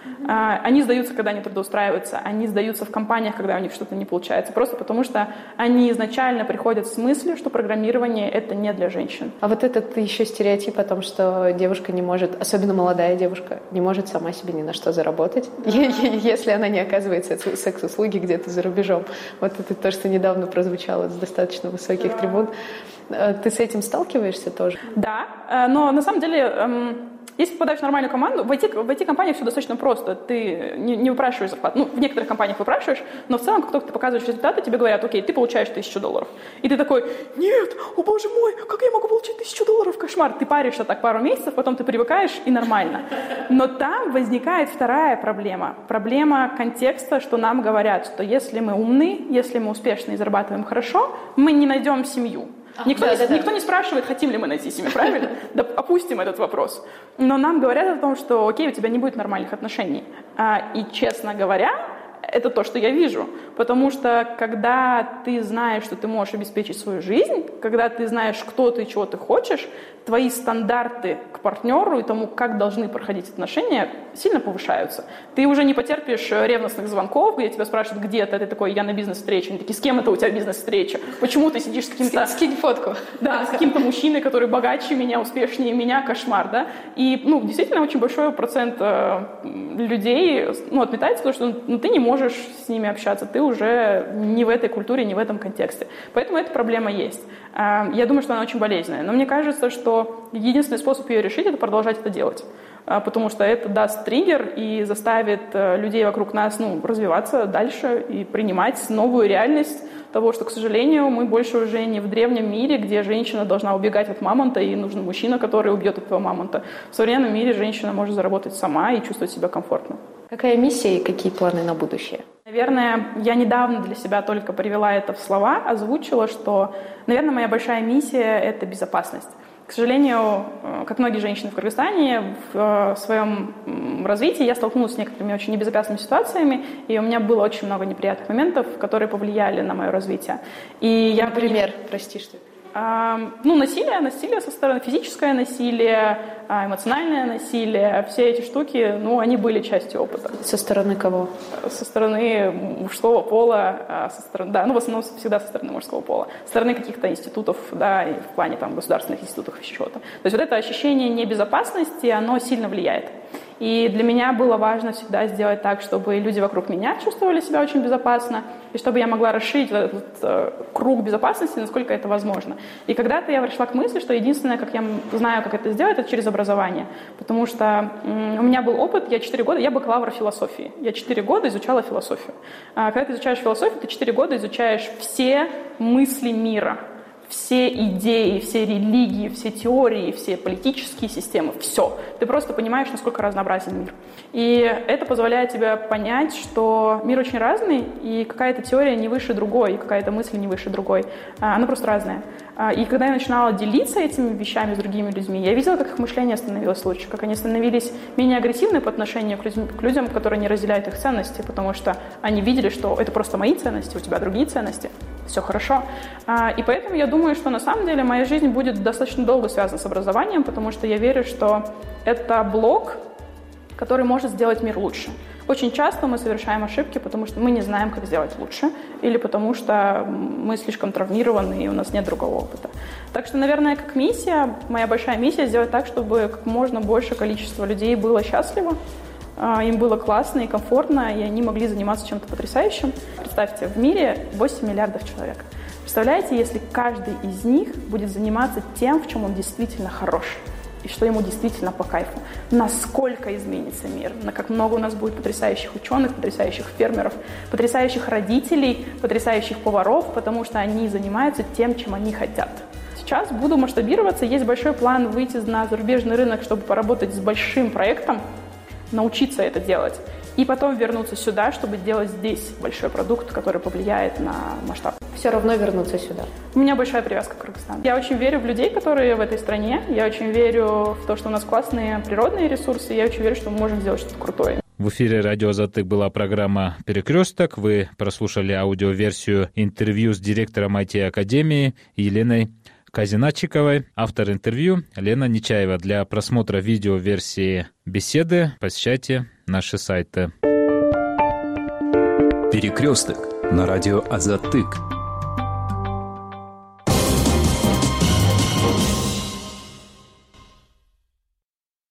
Speaker 24: Они сдаются, когда они трудоустраиваются, они сдаются в компаниях, когда у них что-то не получается, просто потому что они изначально приходят с мыслью, что программирование — это не для женщин.
Speaker 23: А вот этот еще стереотип о том, что девушка не может, особенно молодая девушка, не может сама себе ни на что заработать, если она не оказывается секс-услуги где-то за рубежом. Вот это то, что недавно прозвучало с достаточно высоких трибун. Ты с этим сталкиваешься тоже?
Speaker 24: Да, но на самом деле... Если попадаешь в нормальную команду, в IT-компаниях все достаточно просто. Ты не выпрашиваешь зарплату. Ну, в некоторых компаниях выпрашиваешь, но в целом, как только ты показываешь результаты, тебе говорят, окей, ты получаешь $1000. И ты такой, нет, о боже мой, как я могу получить $1000? Кошмар. Ты паришься так пару месяцев, потом ты привыкаешь, и нормально. Но там возникает вторая проблема. Проблема контекста, что нам говорят, что если мы умны, если мы успешны и зарабатываем хорошо, мы не найдем семью. Никто не спрашивает, хотим ли мы найти семью, правильно? Да, опустим этот вопрос. Но нам говорят о том, что окей, у тебя не будет нормальных отношений. И, честно говоря, это то, что я вижу. Потому что когда ты знаешь, что ты можешь обеспечить свою жизнь, когда ты знаешь, кто ты и чего ты хочешь, твои стандарты к партнеру и тому, как должны проходить отношения, сильно повышаются. Ты уже не потерпишь ревностных звонков, где тебя спрашивают, где ты, а ты такой, я на бизнес-встрече. Они такие, с кем это у тебя бизнес-встреча? Почему ты сидишь с каким-то...
Speaker 23: Скинь фотку.
Speaker 24: Да, с каким-то мужчиной, который богаче меня, успешнее меня, кошмар, да? И, действительно, очень большой процент людей, отметается, потому что ты не можешь с ними общаться, ты уже не в этой культуре, не в этом контексте. Поэтому эта проблема есть. Я думаю, что она очень болезненная. Но мне кажется, что единственный способ ее решить — это продолжать это делать. Потому что это даст триггер и заставит людей вокруг нас развиваться дальше и принимать новую реальность того, что, к сожалению, мы больше уже не в древнем мире, где женщина должна убегать от мамонта, и нужен мужчина, который убьет этого мамонта. В современном мире женщина может заработать сама и чувствовать себя комфортно.
Speaker 23: Какая миссия и какие планы на будущее?
Speaker 24: Наверное, я недавно для себя только привела это в слова, озвучила, что, наверное, моя большая миссия — это безопасность. К сожалению, как многие женщины в Кыргызстане, в своем развитии я столкнулась с некоторыми очень небезопасными ситуациями, и у меня было очень много неприятных моментов, которые повлияли на мое развитие.
Speaker 23: Например, прости, что это?
Speaker 24: Насилие со стороны, физическое насилие, эмоциональное насилие, все эти штуки, они были частью опыта.
Speaker 23: Со стороны кого?
Speaker 24: Со стороны мужского пола, в основном всегда со стороны мужского пола, со стороны каких-то институтов, да, и в плане государственных институтов еще чего-то. То есть вот это ощущение небезопасности, оно сильно влияет. И для меня было важно всегда сделать так, чтобы люди вокруг меня чувствовали себя очень безопасно, и чтобы я могла расширить этот круг безопасности, насколько это возможно. И когда-то я пришла к мысли, что единственное, как я знаю, как это сделать, это через образование. Потому что у меня был опыт, я бакалавр философии. Я 4 года изучала философию. Когда ты изучаешь философию, ты 4 года изучаешь все мысли мира. Все идеи, все религии, все теории, все политические системы, все. Ты просто понимаешь, насколько разнообразен мир. И это позволяет тебе понять, что мир очень разный, и какая-то теория не выше другой, и какая-то мысль не выше другой. Она просто разная. И когда я начинала делиться этими вещами с другими людьми, я видела, как их мышление становилось лучше, как они становились менее агрессивны по отношению к людям, которые не разделяют их ценности, потому что они видели, что это просто мои ценности, у тебя другие ценности, все хорошо. И поэтому я думаю, что на самом деле моя жизнь будет достаточно долго связана с образованием, потому что я верю, что это блок, который может сделать мир лучше. Очень часто мы совершаем ошибки, потому что мы не знаем, как сделать лучше, или потому что мы слишком травмированы, и у нас нет другого опыта. Так что, наверное, как миссия, моя большая миссия сделать так, чтобы как можно больше количество людей было счастливо, им было классно и комфортно, и они могли заниматься чем-то потрясающим. Представьте, в мире 8 миллиардов человек. Представляете, если каждый из них будет заниматься тем, в чем он действительно хорош, и что ему действительно по кайфу. Насколько изменится мир, на как много у нас будет потрясающих ученых, потрясающих фермеров, потрясающих родителей, потрясающих поваров, потому что они занимаются тем, чем они хотят. Сейчас буду масштабироваться, есть большой план выйти на зарубежный рынок, чтобы поработать с большим проектом, научиться это делать, и потом вернуться сюда, чтобы делать здесь большой продукт, который повлияет на масштаб.
Speaker 23: Все равно вернуться сюда.
Speaker 24: У меня большая привязка к Кыргызстану. Я очень верю в людей, которые в этой стране. Я очень верю в то, что у нас классные природные ресурсы. Я очень верю, что мы можем сделать что-то крутое.
Speaker 22: В эфире «Радио Азаттык» была программа «Перекресток». Вы прослушали аудиоверсию интервью с директором IT-академии Еленой Казиначиковой. Автор интервью Лена Нечаева. Для просмотра видеоверсии беседы посещайте наши сайты.
Speaker 21: «Перекресток» на радио Азаттык.